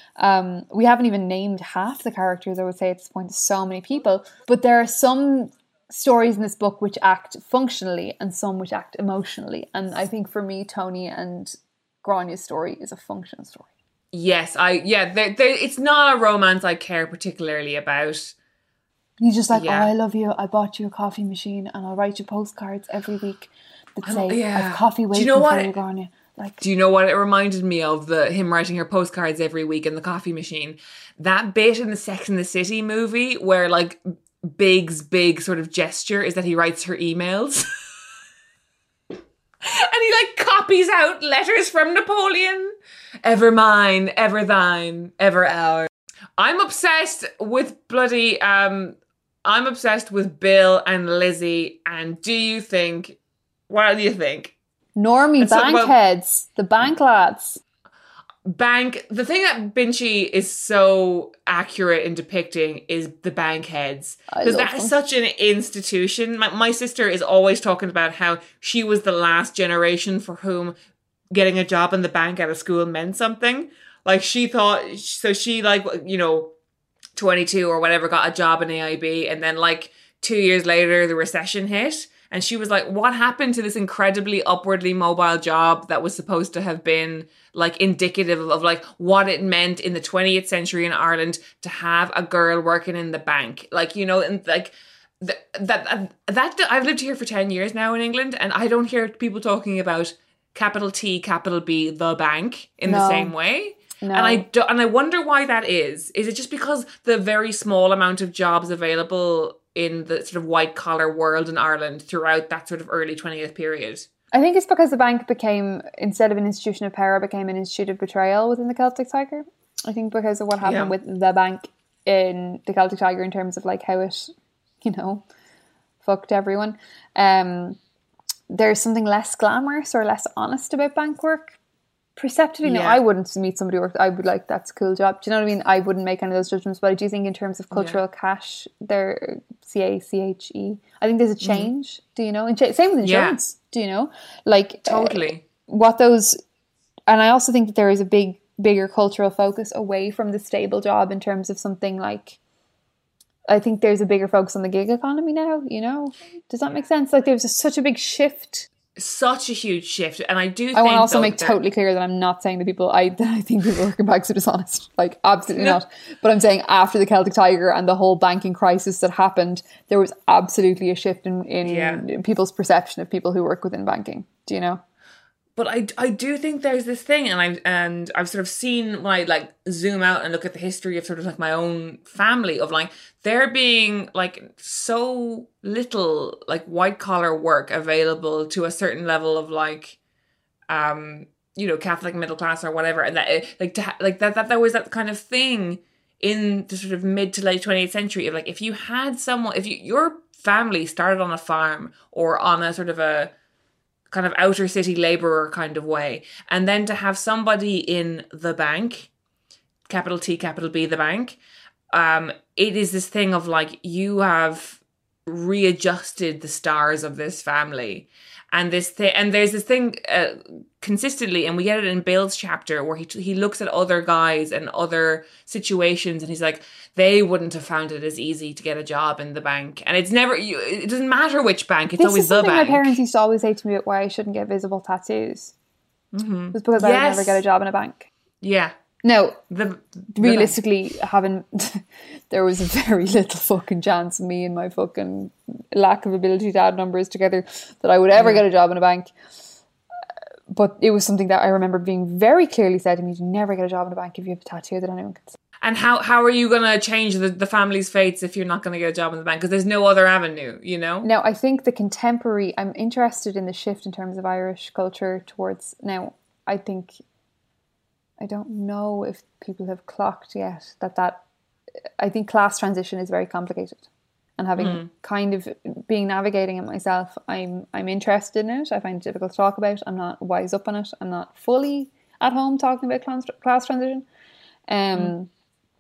C: Um, we haven't even named half the characters. I would say at this point, so many people, but there are some stories in this book which act functionally and some which act emotionally, and I think for me Tony and Gráinne's story is a functional story.
B: Yes, I yeah. They're, they're, it's not a romance I care particularly about.
C: He's just like,
B: Yeah.
C: "Oh, I love you, I bought you a coffee machine and I'll write you postcards every week that say
B: yeah.
C: I've coffee
B: Do you
C: waiting
B: know
C: for
B: what?
C: you, Gráinne." Like,
B: Do you know what it reminded me of? The him writing her postcards every week in the coffee machine. That bit in the Sex and the City movie where like Big's big sort of gesture is that he writes her emails. And he like copies out letters from Napoleon. Ever mine, ever thine, ever ours. I'm obsessed with bloody, um, I'm obsessed with Bill and Lizzie. And do you think, what do you think?
C: normie
B: Let's talk
C: bank
B: about-
C: heads, the bank lads.
B: Bank, the thing that Binchy is so accurate in depicting is the bank heads.
C: I
B: Because
C: love
B: that is
C: them.
B: such an institution. My, my sister is always talking about how she was the last generation for whom getting a job in the bank out of school meant something. Like she thought, so she like, you know, twenty-two or whatever, got a job in A I B, and then like two years later the recession hit. And she was like, what happened to this incredibly upwardly mobile job that was supposed to have been like indicative of, of like what it meant in the twentieth century in Ireland to have a girl working in the bank? Like, you know, and like th- that, that, that, I've lived here for ten years now in England, and I don't hear people talking about capital T, capital B, the bank in the
C: No.
B: same way.
C: No.
B: And I do, and I wonder why that is. Is it just because the very small amount of jobs available in the sort of white collar world in Ireland throughout that sort of early twentieth period?
C: I think it's because the bank became, instead of an institution of power, became an institute of betrayal within the Celtic Tiger. I think because of what happened
B: Yeah.
C: with the bank in the Celtic Tiger in terms of like how it, you know, fucked everyone. Um, there's something less glamorous or less honest about bank work. Perceptively, no,
B: Yeah.
C: I wouldn't meet somebody who worked. I would like, that's a cool job. Do you know what I mean? I wouldn't make any of those judgments, but I do think in terms of cultural cash, there, C A C H E, I think there's a change. Do you know? And cha- same with
B: Yeah.
C: insurance. Do you know? Like uh,
B: Totally.
C: what those, and I also think that there is a big, bigger cultural focus away from the stable job in terms of something like, I think there's a bigger focus on the gig economy now, you know? Does that make sense? Like there's a, such a big shift.
B: Such a huge shift. And I do think
C: I want to also
B: though,
C: make
B: that-
C: totally clear that I'm not saying that people, I, that I think people working banks are dishonest. Like absolutely
B: No.
C: not. But I'm saying after the Celtic Tiger and the whole banking crisis that happened, there was absolutely a shift in, in
B: Yeah.
C: people's perception of people who work within banking. Do you know?
B: But I, I do think there's this thing, and I and I've sort of seen when I like zoom out and look at the history of sort of like my own family of like there being like so little like white collar work available to a certain level of like, um, you know, Catholic middle class or whatever, and that it, like to ha- like that that there was that kind of thing in the sort of mid to late twentieth century of like if you had someone, if you your family started on a farm or on a sort of a kind of outer city labourer kind of way, and then to have somebody in the bank, capital T, capital B, the bank, um, it is this thing of like you have readjusted the stars of this family, and this thing, and there's this thing uh, consistently, and we get it in Bill's chapter where he he looks at other guys and other situations, and he's like, they wouldn't have found it as easy to get a job in the bank, and it's never, you, it doesn't matter which bank, it's
C: This
B: always
C: is
B: the
C: something
B: bank.
C: my parents used to always say to me about why I shouldn't get visible tattoos. Mm-hmm. It was because I would
B: Yes.
C: never get a job in a bank.
B: Yeah.
C: No,
B: The, the
C: realistically, having there was a very little fucking chance of me and my fucking lack of ability to add numbers together that I would ever get a job in a bank. But it was something that I remember being very clearly said to me: "You never get a job in a bank if you have a tattoo that anyone can see."
B: And how, how are you going to change the, the family's fates if you're not going to get a job in the bank? Because there's no other avenue, you know?
C: Now, I think the contemporary, I'm interested in the shift in terms of Irish culture towards, now, I think, I don't know if people have clocked yet that that, I think class transition is very complicated. And having mm. kind of being navigating it myself, I'm I'm interested in it. I find it difficult to talk about. I'm not wise up on it. I'm not fully at home talking about class, class transition. Um, mm.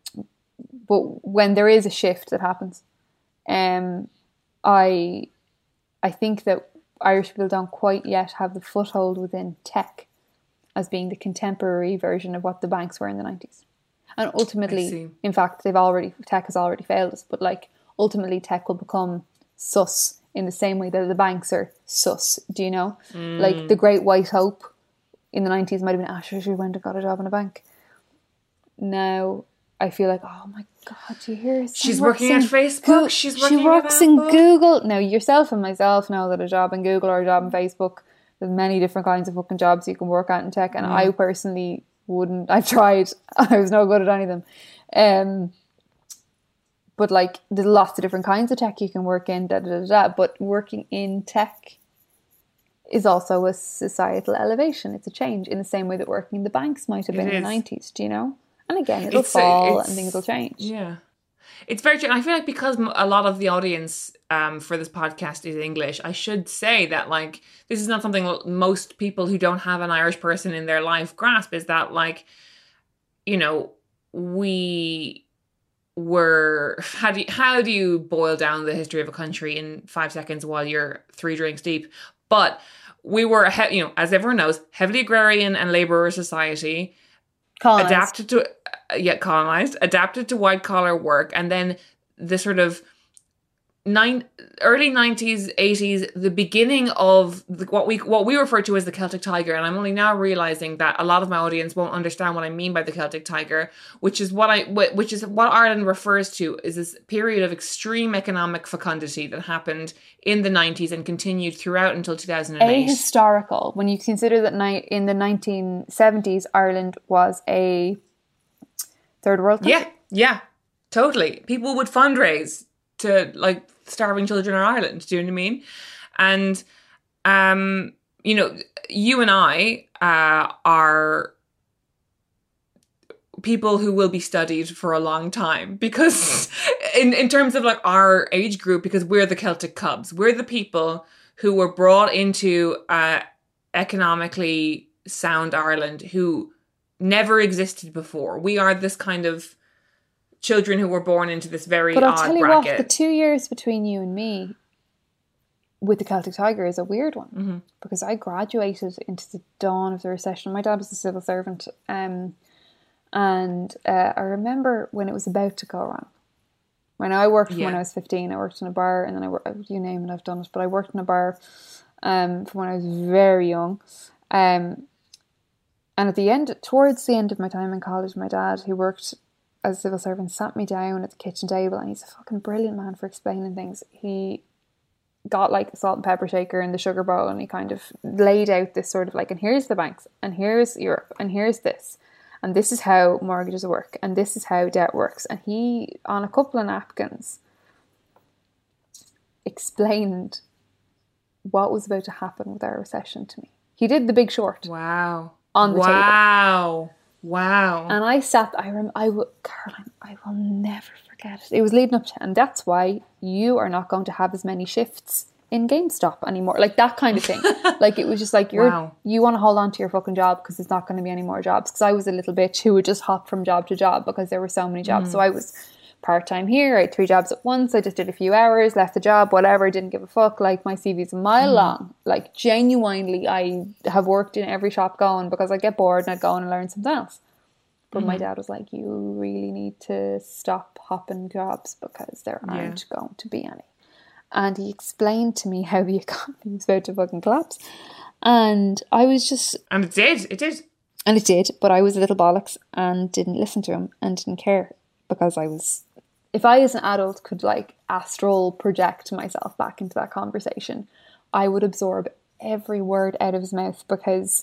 C: But when there is a shift that happens, um, I I think that Irish people don't quite yet have the foothold within tech as being the contemporary version of what the banks were in the nineties. And ultimately, in fact, they've already tech has already failed us. But like ultimately, tech will become sus in the same way that the banks are sus. Do you know? Mm. Like the Great White Hope in the nineties might have been, Asher, she went and got a job in a bank. Now I feel like, oh my God, do you hear?
B: She's working at Facebook.
C: Go-
B: She's working
C: she works
B: at
C: in
B: Apple.
C: Google. Now, yourself and myself know that a job in Google or a job in Facebook, there's many different kinds of fucking jobs you can work at in tech. And mm. I personally wouldn't. I've tried. I was no good at any of them. Um, but like, there's lots of different kinds of tech you can work in. Da, da, da, da. But working in tech is also a societal elevation. It's a change in the same way that working in the banks might have been
B: It
C: in the
B: is.
C: nineties. Do you know? And again, it'll
B: It's-
C: fall
B: it's-
C: and things will change.
B: Yeah. It's very true. I feel like because m- a lot of the audience um, for this podcast is English, I should say that, like, this is not something that most people who don't have an Irish person in their life grasp, is that, like, you know, we were, how do you, how do you boil down the history of a country in five seconds while you're three drinks deep? But we were, a he- you know, as everyone knows, heavily agrarian and labourer society,
C: Colonised.
B: adapted to, uh, yeah, colonized, adapted to white collar work, and then the sort of nine, early nineties, eighties, the beginning of the, what we what we refer to as the Celtic Tiger. And I'm only now realizing that a lot of my audience won't understand what I mean by the Celtic Tiger, which is what I which is what Ireland refers to is this period of extreme economic fecundity that happened in the nineties and continued throughout until two thousand eight.
C: Ahistorical, when you consider that ni- in the nineteen seventies, Ireland was a third world country.
B: Yeah, yeah, totally. People would fundraise to, like, starving children in Ireland. Do you know what I mean? And, um, you know, you and I uh, are people who will be studied for a long time because in, in terms of like our age group, because we're the Celtic Cubs, we're the people who were brought into uh, economically sound Ireland who never existed before. We are this kind of children who were born into this very
C: but I'll
B: odd
C: tell you
B: bracket.
C: what, the two years between you and me with the Celtic Tiger is a weird one,
B: mm-hmm.
C: because I graduated into the dawn of the recession. My dad was a civil servant, um, and uh, I remember when it was about to go wrong. When I worked from
B: yeah.
C: when I was fifteen, I worked in a bar, and then I worked, you name it, I've done it, but I worked in a bar um, from when I was very young. Um, and at the end, towards the end of my time in college, my dad, who worked as a civil servant, sat me down at the kitchen table, and he's a fucking brilliant man for explaining things. He got like a salt and pepper shaker and the sugar bowl, and he kind of laid out this sort of like, and here's the banks, and here's Europe, and here's this, and this is how mortgages work, and this is how debt works. And he, on a couple of napkins, explained what was about to happen with our recession to me. He did The Big Short.
B: Wow.
C: On the
B: wow.
C: table.
B: Wow. Wow.
C: And I sat, I rem, I will, Caroline, I will never forget it. It was leading up to, and that's why you are not going to have as many shifts in GameStop anymore. Like that kind of thing. Like it was just like, you're,
B: wow.
C: you want to hold on to your fucking job because there's not going to be any more jobs. Because I was a little bitch who would just hop from job to job because there were so many jobs. Mm. So I was part-time here, I had three jobs at once, I just did a few hours, left the job, whatever, didn't give a fuck. Like my C V's a mile mm. long. Like genuinely, I have worked in every shop going because I get bored and I'd go and learn something else. But mm-hmm. my dad was like, you really need to stop hopping jobs because there aren't yeah. going to be any. And he explained to me how the economy was about to fucking collapse. And I was just...
B: And it did, it did.
C: And it did, but I was a little bollocks and didn't listen to him and didn't care because I was... If I as an adult could like astral project myself back into that conversation, I would absorb every word out of his mouth because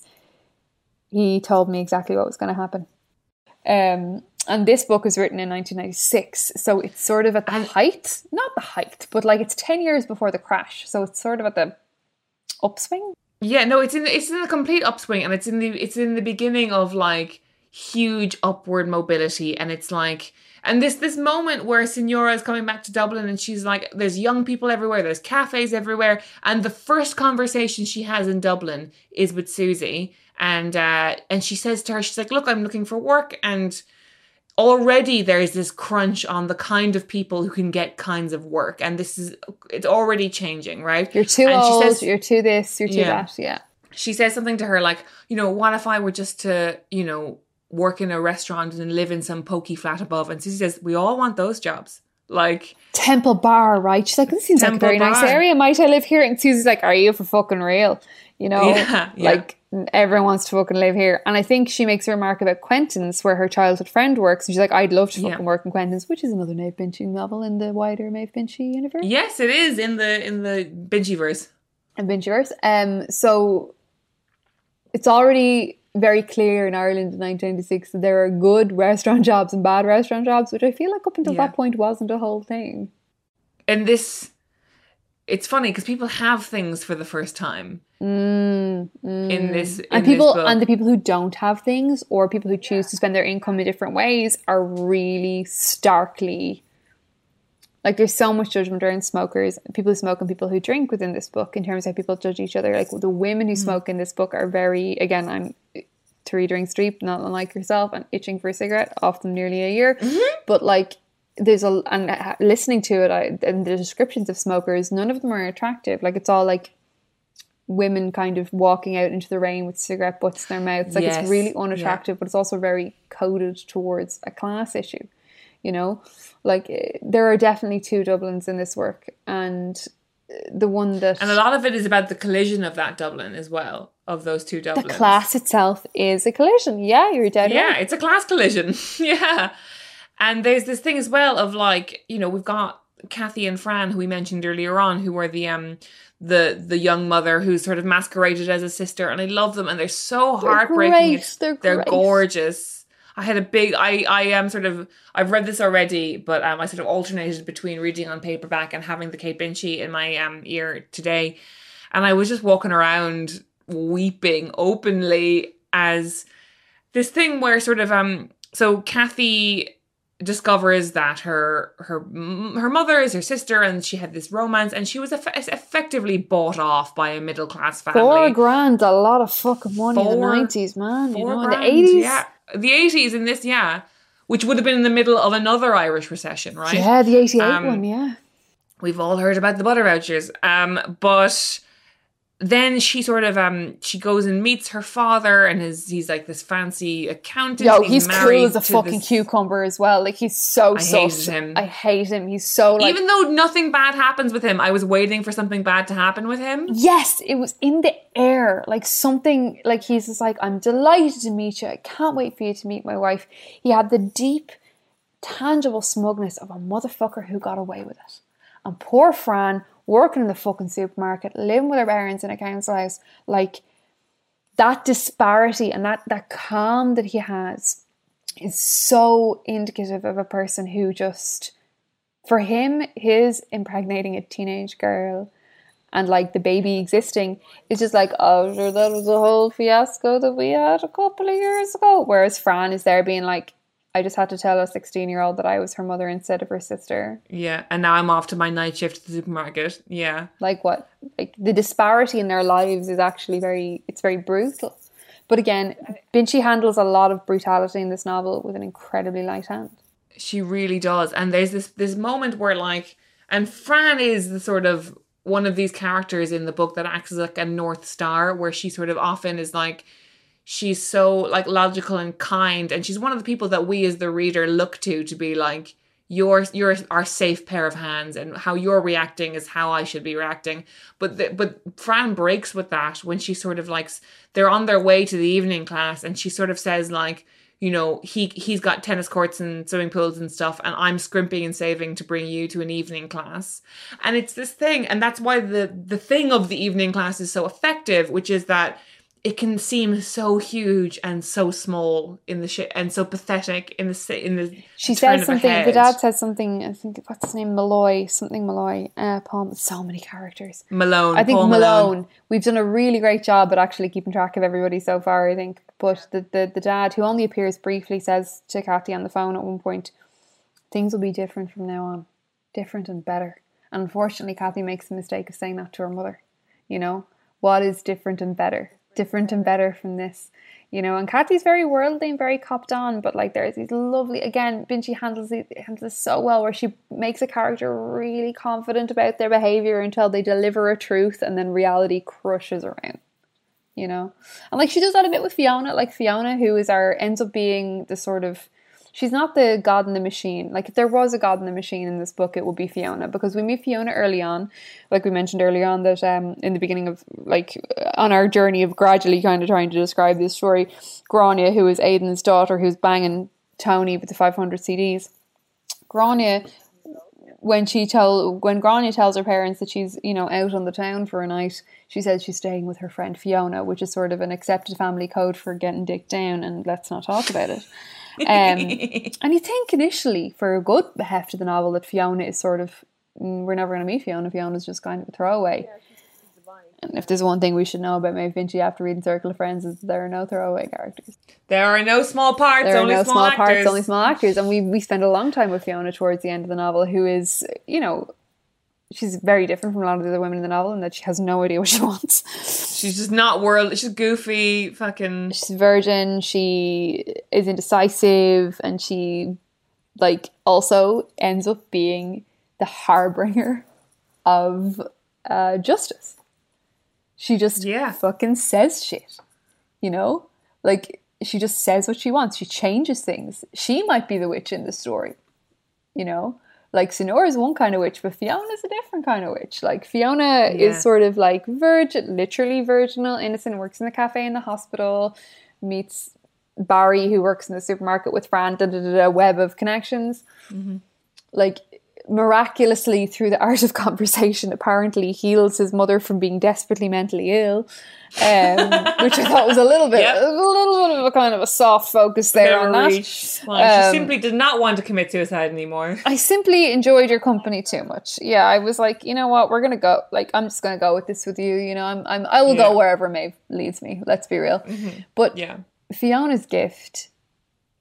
C: he told me exactly what was going to happen. Um, and this book was written in nineteen ninety-six, so it's sort of at the height, not the height, but like it's ten years before the crash, so it's sort of at the upswing.
B: Yeah, no, it's in it's in a complete upswing, and it's in the it's in the beginning of like huge upward mobility, and it's like. And this this moment where Signora is coming back to Dublin and she's like, there's young people everywhere, there's cafes everywhere. And the first conversation she has in Dublin is with Susie. And uh, and she says to her, she's like, look, I'm looking for work. And already there's this crunch on the kind of people who can get kinds of work. And this is, it's already changing, right?
C: You're too
B: and
C: old,
B: she says,
C: you're too this, you're too
B: yeah.
C: that, yeah.
B: She says something to her like, you know, what if I were just to, you know, work in a restaurant and live in some pokey flat above? And Susie says, we all want those jobs. Like
C: Temple Bar, right? She's like, this seems
B: Temple
C: like a very
B: Bar.
C: nice area. Might I live here? And Susie's like, are you for fucking real? You know,
B: yeah, yeah.
C: like everyone wants to fucking live here. And I think she makes a remark about Quentin's, where her childhood friend works. And she's like, I'd love to fucking yeah. work in Quentin's, which is another Maeve Binchy novel in the wider Maeve Binchy universe.
B: Yes, it is in the in the Binchyverse.
C: In Binchyverse. Um, so it's already very clear in Ireland in nineteen ninety-six that there are good restaurant jobs and bad restaurant jobs, which I feel like up until yeah. that point wasn't a whole thing.
B: And this, it's funny because people have things for the first time
C: mm, mm.
B: in this in
C: and people
B: this book.
C: And the people who don't have things, or people who choose to spend their income in different ways, are really starkly... Like, there's so much judgment around smokers, people who smoke and people who drink within this book, in terms of how people judge each other. Like, the women who mm. smoke in this book are very, again, I'm three drinks deep, not unlike yourself, and itching for a cigarette, often nearly a year. Mm-hmm. But, like, there's a, and listening to it, I, and the descriptions of smokers, none of them are attractive. Like, it's all, like, women kind of walking out into the rain with cigarette butts in their mouths. Like, yes. It's really unattractive, yeah. but it's also very coded towards a class issue. You know, like there are definitely two Dublins in this work, and the one that...
B: And a lot of it is about the collision of that Dublin as well, of those two Dublins.
C: The class itself is a collision. Yeah, you're dead
B: Yeah,
C: right.
B: it's a class collision. yeah. And there's this thing as well of like, you know, we've got Kathy and Fran, who we mentioned earlier on, who are the um the the young mother who's sort of masqueraded as a sister, and I love them, and they're so
C: they're
B: heartbreaking.
C: Great. They're,
B: they're
C: great.
B: gorgeous. I had a big, I, I am um, sort of, I've read this already, but um, I sort of alternated between reading on paperback and having the Kate Binchy in my um, ear today. And I was just walking around weeping openly as this thing where sort of, um, so Kathy discovers that her her her mother is her sister, and she had this romance, and she was eff- effectively bought off by a middle class family.
C: Four grand, a lot of fucking money in the
B: Four-
C: nineties, man. You know, in
B: grand,
C: the eighties.
B: yeah, the eighties in this, yeah, which would have been in the middle of another Irish recession, right?
C: Yeah, the eighty-eight
B: Um,
C: one, yeah.
B: We've all heard about the butter vouchers, um, but then she sort of um she goes and meets her father, and his he's like this fancy accountant.
C: Yo, he's,
B: married
C: cool as a
B: to
C: fucking
B: this-
C: cucumber as well. Like, he's so
B: I
C: sus.
B: hated him.
C: I hate him. He's so like.
B: Even though nothing bad happens with him, I was waiting for something bad to happen with him.
C: Yes, it was in the air. Like something, like he's just like, I'm delighted to meet you. I can't wait for you to meet my wife. He had the deep, tangible smugness of a motherfucker who got away with it. And poor Fran, working in the fucking supermarket, living with her parents in a council house, like that disparity and that, that calm that he has is so indicative of a person who just, for him, his impregnating a teenage girl and like the baby existing is just like, oh, sure, that was a whole fiasco that we had a couple of years ago. Whereas Fran is there being like, I just had to tell a sixteen-year-old that I was her mother instead of her sister.
B: Yeah, and now I'm off to my night shift at the supermarket. Yeah.
C: Like what? Like the disparity in their lives is actually very, it's very brutal. But again, Binchy handles a lot of brutality in this novel with an incredibly light hand.
B: She really does. And there's this this moment where like, and Fran is the sort of one of these characters in the book that acts as like a North Star, where she sort of often is like, she's so like logical and kind, and she's one of the people that we as the reader look to to be like, you're you're our safe pair of hands, and how you're reacting is how I should be reacting. But the, but Fran breaks with that when she sort of like, they're on their way to the evening class, and she sort of says like, you know, he he's got tennis courts and swimming pools and stuff, and I'm scrimping and saving to bring you to an evening class. And it's this thing, and that's why the the thing of the evening class is so effective, which is that it can seem so huge and so small in the shit, and so pathetic in the in the.
C: She
B: turn
C: says
B: of a
C: something.
B: head.
C: The dad says something. I think what's his name? Malloy. Something Malloy. Uh, Paul. So many characters.
B: Malone.
C: I think
B: Paul
C: Malone.
B: Malone.
C: We've done a really great job at actually keeping track of everybody so far, I think. But the, the, the dad, who only appears briefly, says to Kathy on the phone at one point, things will be different from now on. Different and better. And unfortunately, Kathy makes the mistake of saying that to her mother. You know, what is different and better? Different and better from this. You know, and Kathy's very worldly and very copped on, but like there's these lovely, again, Binchy handles it, handles it so well, where she makes a character really confident about their behaviour until they deliver a truth, and then reality crushes around. You know, and like she does that a bit with Fiona. Like Fiona, who is our ends up being the sort of, she's not the God in the machine. Like if there was a God in the machine in this book, it would be Fiona, because we meet Fiona early on, like we mentioned earlier on, that um in the beginning of like on our journey of gradually kind of trying to describe this story, Grania, who is Aidan's daughter, who's banging Tony with the five hundred C Ds. Grania, when she tell when Grania tells her parents that she's, you know, out on the town for a night, she says she's staying with her friend Fiona, which is sort of an accepted family code for getting dicked down and let's not talk about it. Um, and you think initially, for a good heft of the novel, that Fiona is sort of, mm, we're never going to meet Fiona. Fiona's just kind of a throwaway. And if there's one thing we should know about Maeve Binchy after reading Circle of Friends, is that there are no throwaway characters.
B: There are no small parts,
C: There are
B: only
C: no
B: small,
C: small
B: actors.
C: parts, only small actors. And we we spend a long time with Fiona towards the end of the novel, who is, you know, she's very different from a lot of the other women in the novel in that she has no idea what she wants.
B: She's just not world. She's goofy, fucking.
C: She's a virgin. She is indecisive, and she, like, also ends up being the harbinger of uh, justice. She just
B: Yeah.
C: fucking says shit, you know? Like, she just says what she wants. She changes things. She might be the witch in the story, you know? Like, Sonora's one kind of witch, but Fiona's a different kind of witch. Like, Fiona
B: Yeah.
C: is sort of like virgin, literally virginal, innocent, works in the cafe in the hospital, meets Barry, who works in the supermarket with Fran, da da da, da web of connections. Mm-hmm. Like, miraculously, through the art of conversation, apparently heals his mother from being desperately mentally ill, um, which I thought was a little bit,
B: Yep.
C: a little bit of a kind of a soft focus there on that.
B: Reach. Well,
C: Um,
B: she simply did not want to commit suicide anymore.
C: I simply enjoyed your company too much. Yeah, I was like, you know what, we're gonna go. Like, I'm just gonna go with this with you. You know, I'm, I'm, I will
B: Yeah.
C: go wherever Maeve leads me. Let's be real. But
B: Yeah.
C: Fiona's gift,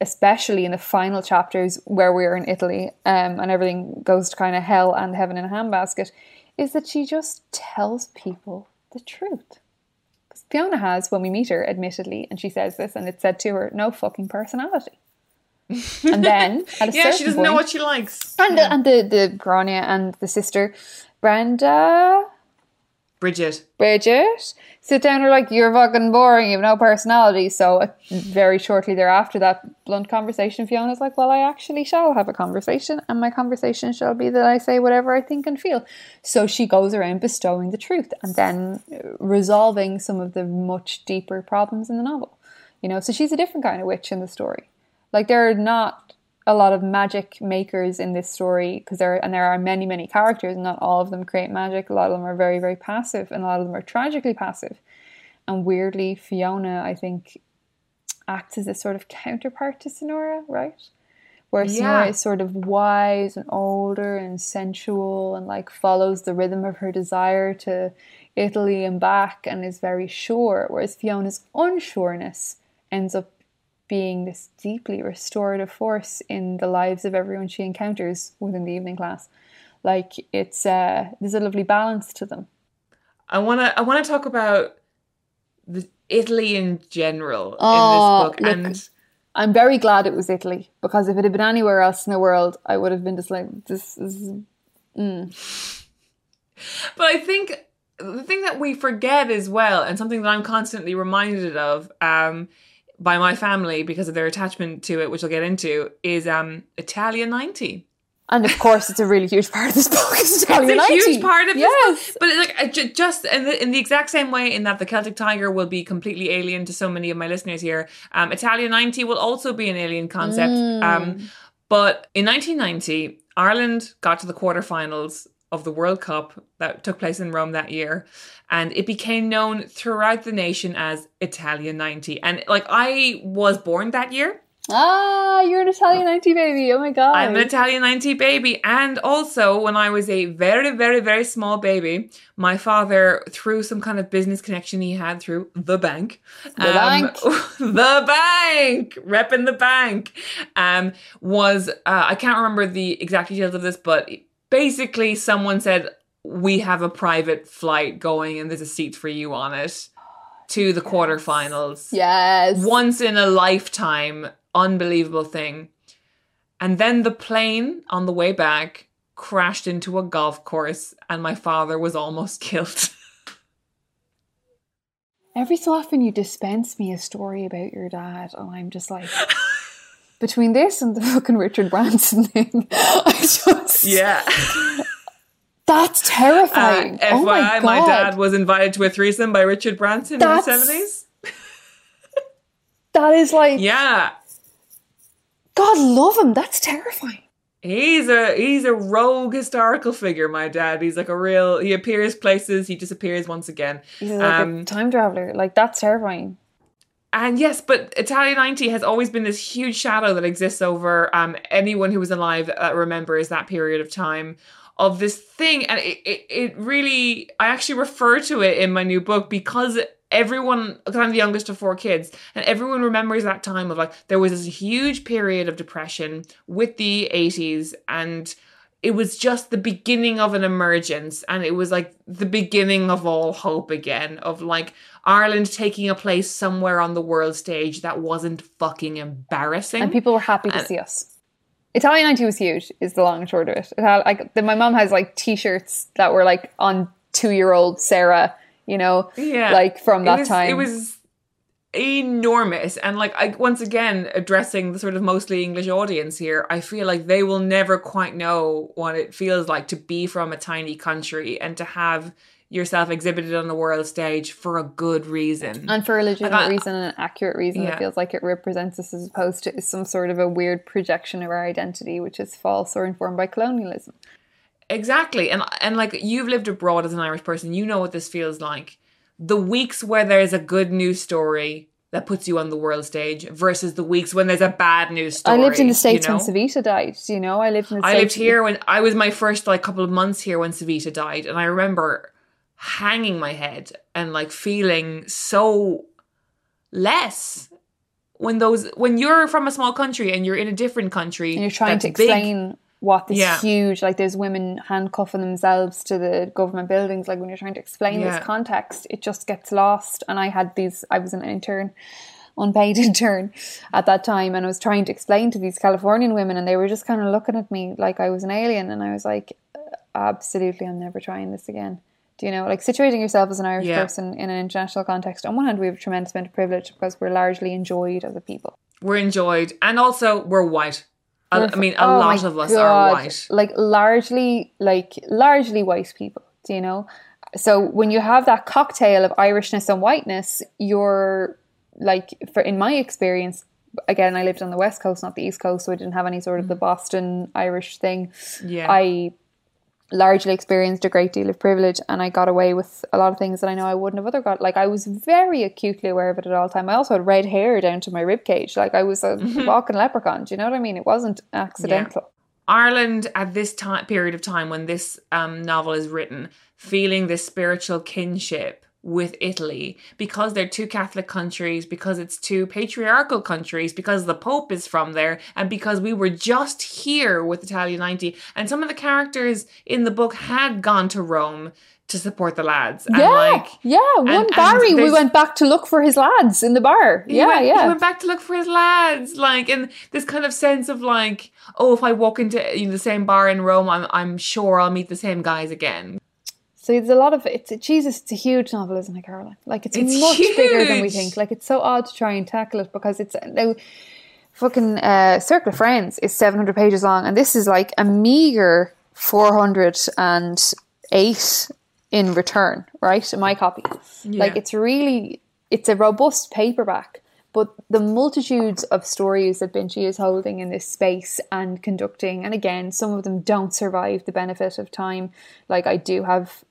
C: especially in the final chapters where we're in Italy um, and everything goes to kind of hell and heaven in a handbasket, is that she just tells people the truth. Because Fiona has, when we meet her, admittedly, and she says this, and it's said to her, no fucking personality. And then at a
B: yeah,
C: certain
B: she doesn't
C: point,
B: know what she likes.
C: And,
B: yeah.
C: the, and the, the Grania and the sister, Brenda...
B: Bridget.
C: Bridget sit down and are like, you're fucking boring, you have no personality. So uh, very shortly thereafter that blunt conversation, Fiona's like, well, I actually shall have a conversation, and my conversation shall be that I say whatever I think and feel. So she goes around bestowing the truth and then resolving some of the much deeper problems in the novel. You know, so she's a different kind of witch in the story. Like, there are not a lot of magic makers in this story, because there and there are many, many characters, and not all of them create magic. A lot of them are very, very passive, and a lot of them are tragically passive. And weirdly, Fiona, I think, acts as a sort of counterpart to Sonora, right? Where
B: Yeah.
C: Sonora is sort of wise and older and sensual and like follows the rhythm of her desire to Italy and back and is very sure, whereas Fiona's unsureness ends up being this deeply restorative force in the lives of everyone she encounters within the evening class. Like, it's uh, there's a lovely balance to them.
B: I want to I want to talk about the Italy in general
C: Oh,
B: in this book.
C: look,
B: And
C: I'm very glad it was Italy, because if it had been anywhere else in the world, I would have been just like, this is... Mm.
B: But I think the thing that we forget as well, and something that I'm constantly reminded of um, by my family because of their attachment to it, which I'll get into, is um, Italia ninety.
C: And of course, it's a really huge part of this book. It's Italia
B: It's a
C: ninety.
B: huge part of
C: yes.
B: this book. But like, I ju- just in the, in the exact same way in that the Celtic Tiger will be completely alien to so many of my listeners here, um, Italia ninety will also be an alien concept.
C: Mm.
B: Um, but in nineteen ninety, Ireland got to the quarterfinals of the World Cup that took place in Rome that year, and it became known throughout the nation as Italia ninety. And like, I was born that year.
C: Ah, you're an Italia ninety baby. Oh my god.
B: I'm an Italia ninety baby. And also, when I was a very, very, very small baby, my father, through some kind of business connection he had through the bank,
C: The bank.
B: the bank, repping the bank, um, was, uh, I can't remember the exact details of this, but basically someone said, we have a private flight going and there's a seat for you on it to the quarterfinals.
C: Yes.
B: Once in a lifetime, unbelievable thing. And then the plane on the way back crashed into a golf course and my father was almost killed.
C: Every so often you dispense me a story about your dad, and I'm just like, between this and the fucking Richard Branson thing, I just...
B: Yeah.
C: That's terrifying.
B: Uh,
C: oh my
B: F Y I,
C: god.
B: my dad was invited to a threesome by Richard Branson
C: That's-
B: in the seventies.
C: That is like...
B: Yeah.
C: God love him. That's terrifying.
B: He's a he's a rogue historical figure, my dad. He's like a real, he appears places, he disappears once again.
C: He's like
B: Um,
C: a time traveler. Like, that's terrifying.
B: And yes, but Italia ninety has always been this huge shadow that exists over um, anyone who was alive that remembers that period of time of this thing. And it, it, it really, I actually refer to it in my new book because everyone, because I'm the youngest of four kids, and everyone remembers that time of like, there was this huge period of depression with the eighties, and it was just the beginning of an emergence, and it was like the beginning of all hope again, of like Ireland taking a place somewhere on the world stage that wasn't fucking embarrassing.
C: And people were happy to
B: And-
C: see us. Italia ninety was huge, is the long and short of it. It had, like, the, my mum has like t-shirts that were like on two-year-old Sarah, you know,
B: Yeah.
C: like from that
B: it was,
C: time.
B: It was enormous. And like, I, once again, addressing the sort of mostly English audience here, I feel like they will never quite know what it feels like to be from a tiny country and to have yourself exhibited on the world stage for a good reason.
C: And for a legitimate
B: Like, I-
C: reason and an accurate reason
B: Yeah.
C: that feels like it represents us, as opposed to some sort of a weird projection of our identity, which is false or informed by colonialism.
B: Exactly. And and like, you've lived abroad as an Irish person, you know what this feels like. The weeks where there's a good news story that puts you on the world stage versus the weeks when there's a bad news story.
C: I lived in the States
B: you know?
C: when Savita died, you know? I lived in the
B: I
C: States.
B: lived here when I was my first like couple of months here when Savita died, and I remember hanging my head and like feeling so less when those when you're from a small country and you're in a different country
C: and you're trying to
B: that's big,
C: explain what this
B: Yeah.
C: huge, like there's women handcuffing themselves to the government buildings, like when you're trying to explain
B: Yeah.
C: this context, it just gets lost. And I had these, I was an intern, unpaid intern at that time, and I was trying to explain to these Californian women, and they were just kind of looking at me like I was an alien, and I was like, absolutely, I'm never trying this again. Do you know, like situating yourself as an Irish
B: Yeah.
C: person in an international context, on one hand we have a tremendous amount of privilege because we're largely enjoyed as a people.
B: we're enjoyed, and also we're white. A-
C: We're-
B: I mean, a
C: oh
B: lot
C: my
B: of us
C: God.
B: are white.
C: Like largely, like largely white people. Do you know? So when you have that cocktail of Irishness and whiteness, you're like, for in my experience, again, I lived on the West Coast, not the East Coast, so I didn't have any sort of the Boston Irish thing.
B: Yeah.
C: I largely experienced a great deal of privilege, and I got away with a lot of things that I know I wouldn't have other got. Like I was very acutely aware of it at all time. I also had red hair down to my rib cage. Like I was a walking leprechaun. Do you know what I mean? It wasn't accidental.
B: Ireland at this time period of time when this um, novel is written, feeling this spiritual kinship with Italy because they're two Catholic countries, because it's two patriarchal countries, because the Pope is from there, and because we were just here with Italia ninety, and some of the characters in the book had gone to Rome to support the lads. And
C: Yeah,
B: like,
C: yeah. One
B: and
C: Barry, we
B: there's-
C: went back to look for his lads in the bar.
B: He
C: Yeah,
B: went,
C: yeah.
B: He went back to look for his lads, like, and this kind of sense of like, oh, if I walk into you know, the same bar in Rome, I'm I'm sure I'll meet the same guys again.
C: So there's a lot of it's Jesus. It's a huge novel, isn't it, Caroline? Like it's,
B: It's
C: much bigger than we
B: huge.
C: think. Like it's so odd to try and tackle it because it's now fucking uh, Circle of Friends is seven hundred pages long, and this is like a meager four hundred and eight in return, right? In my copy, like it's really it's a robust paperback. But the multitudes of stories that Binchy is holding in this space and conducting, and again, some of them don't survive the benefit of time. Like I do have,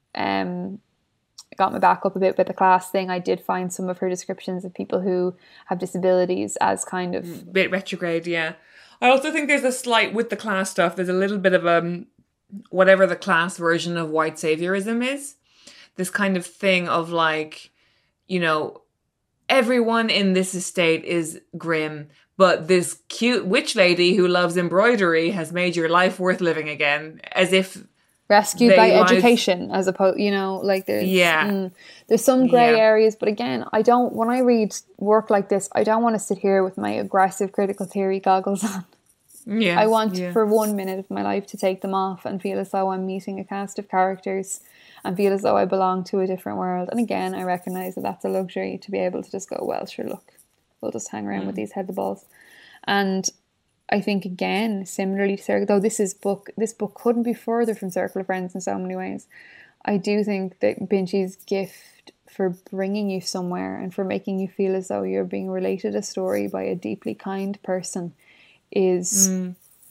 C: um, got my back up a bit with the class thing. I did find some of her descriptions of people who have disabilities as kind of
B: Bit retrograde, yeah. I also think there's a slight, with the class stuff, there's a little bit of um whatever the class version of white saviorism is. This kind of thing of like, you know, everyone in this estate is grim, but this cute witch lady who loves embroidery has made your life worth living again, as if
C: rescued
B: They
C: by
B: lies-
C: education, as opposed, you know, like there's
B: Yeah.
C: mm, there's some grey
B: Yeah.
C: areas, but again, I don't. When I read work like this, I don't want to sit here with my aggressive critical theory goggles on.
B: yeah,
C: I want
B: yeah.
C: for one minute of my life to take them off and feel as though I'm meeting a cast of characters and feel as though I belong to a different world. And again, I recognise that that's a luxury to be able to just go, well, sure, look, we'll just hang around with these head the balls. And I think again, similarly to Circle, though this is book, this book couldn't be further from Circle of Friends in so many ways. I do think that Binchy's gift for bringing you somewhere and for making you feel as though you're being related a story by a deeply kind person is
B: Mm.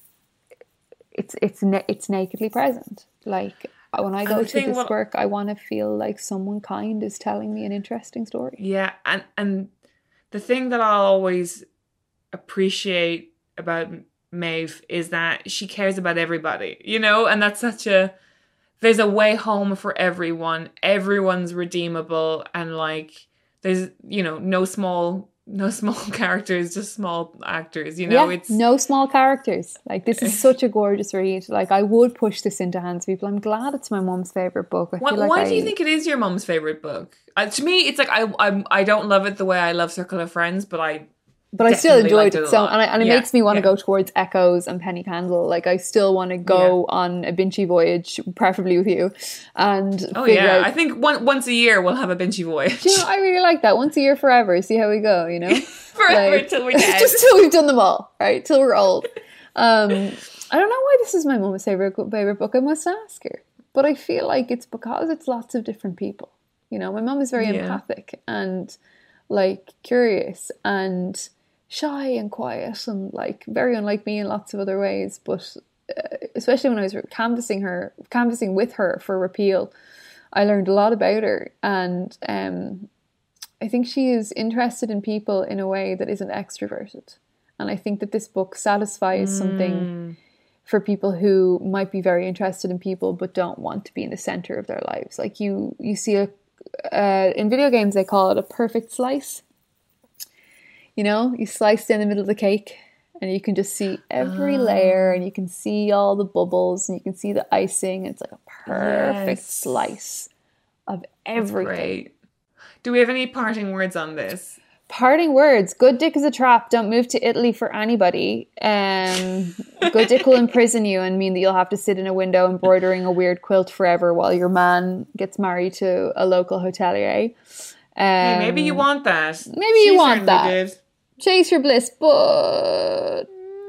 C: it's it's na- it's nakedly present. Like when I go
B: the
C: to
B: thing
C: this
B: what-
C: work, I want to feel like someone kind is telling me an interesting story.
B: Yeah, and and the thing that I'll always appreciate about Maeve is that she cares about everybody, you know, and that's such a there's a way home for everyone. Everyone's redeemable, and like there's you know no small no small characters, just small actors. You know,
C: yeah,
B: it's
C: no small characters. Like this is such a gorgeous read. Like I would push this into hands of people. I'm glad it's my mum's favorite book. I
B: Why,
C: feel like
B: why
C: I,
B: do you think it is your mum's favorite book? Uh, to me, it's like I I I don't love it the way I love Circle of Friends, but I.
C: But I still
B: definitely
C: enjoyed
B: liked
C: it,
B: it a
C: so,
B: lot.
C: and, I, and it
B: Yeah,
C: makes me want to
B: yeah.
C: go towards Echoes and Penny Candle. Like I still want to go on a Binchy voyage, preferably with you, and
B: Oh
C: figure
B: yeah,
C: out.
B: I think one, once a year we'll have a Binchy voyage.
C: Do you know, I really like that. Once a year, forever. See how we go. You know,
B: Forever
C: Like,
B: till we're dead.
C: just till we've done them all, right? Till we're old. Um, I don't know why this is my mum's favorite favorite book. I must ask her, but I feel like it's because it's lots of different people. You know, my mum is very
B: Yeah.
C: empathic and like curious and shy and quiet and like very unlike me in lots of other ways. But uh, especially when I was canvassing her, canvassing with her for Repeal, I learned a lot about her, and um, I think she is interested in people in a way that isn't extroverted. And I think that this book satisfies something for people who might be very interested in people but don't want to be in the center of their lives. Like you, you see a uh, in video games they call it a perfect slice. You know, you slice down the middle of the cake and you can just see every oh. layer and you can see all the bubbles and you can see the icing. It's like a perfect yes. slice of everything. That's great.
B: Do we have any parting words on this?
C: Parting words. Good dick is a trap. Don't move to Italy for anybody. Um, good dick will imprison you and mean that you'll have to sit in a window embroidering a weird quilt forever while your man gets married to a local hotelier. Um,
B: hey, maybe you want that.
C: Maybe she you want that. Did. Chase your bliss, but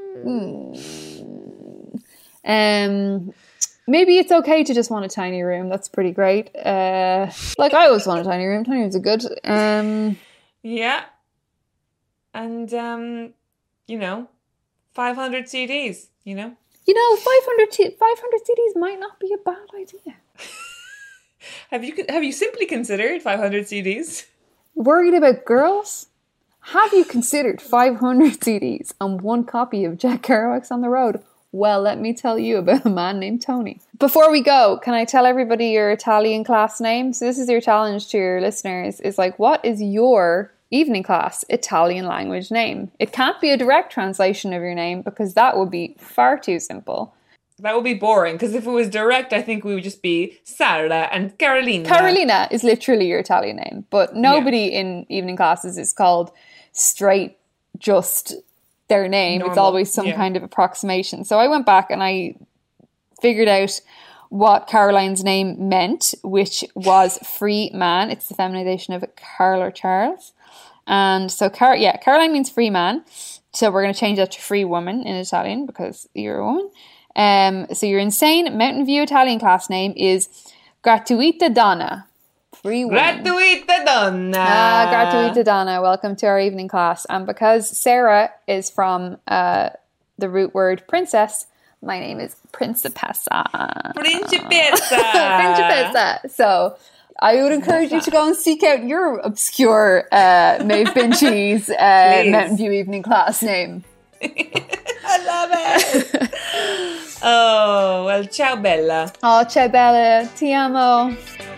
C: mm, um, maybe it's okay to just want a tiny room. That's pretty great. Uh, like I always want a tiny room. Tiny rooms are good. Um,
B: yeah, and um, you know, five hundred C Ds. You know,
C: you know, five hundred t- five hundred C Ds might not be a bad idea.
B: have you have you simply considered five hundred C Ds?
C: Worried about girls? Have you considered five hundred C Ds and one copy of Jack Kerouac's On the Road? Well, let me tell you about a man named Tony. Before we go, can I tell everybody your Italian class name? So this is your challenge to your listeners. Is like, what is your evening class Italian language name? It can't be a direct translation of your name because that would be far too simple.
B: That would be boring because if it was direct, I think we would just be Sara and Carolina.
C: Carolina is literally your Italian name, but nobody yeah. in evening classes is called straight just their name. Normal. It's always some yeah. kind of approximation. So I went back and I figured out what Caroline's name meant, which was free man. It's the feminization of Carl or Charles. And so, Car- yeah, Caroline means free man. So we're going to change that to free woman in Italian because you're a woman. Um, so your insane Mountain View Italian class name is Gratuita Donna. Free woman.
B: Gratuita Donna.
C: Ah, Gratuita Donna. Welcome to our evening class. And because Sarah is from uh, the root word princess, my name is Principessa.
B: Principessa.
C: Principessa. So I would encourage you to go and seek out your obscure uh, Maeve Binchy's uh, Mountain View evening class name.
B: I love it. Oh, well, ciao bella.
C: Oh, ciao bella. Ti amo.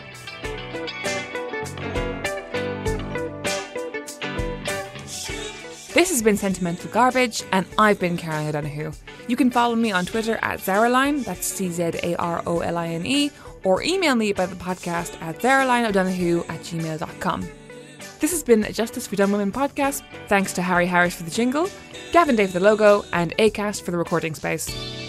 B: This has been Sentimental Garbage, and I've been Caroline O'Donoghue. You can follow me on Twitter at Zaraline, that's C Z A R O L I N E, or email me about the podcast at zaralineodonoghue at gmail dot com. This has been a Justice for Dumb Women podcast. Thanks to Harry Harris for the jingle, Gavin Day for the logo, and Acast for the recording space.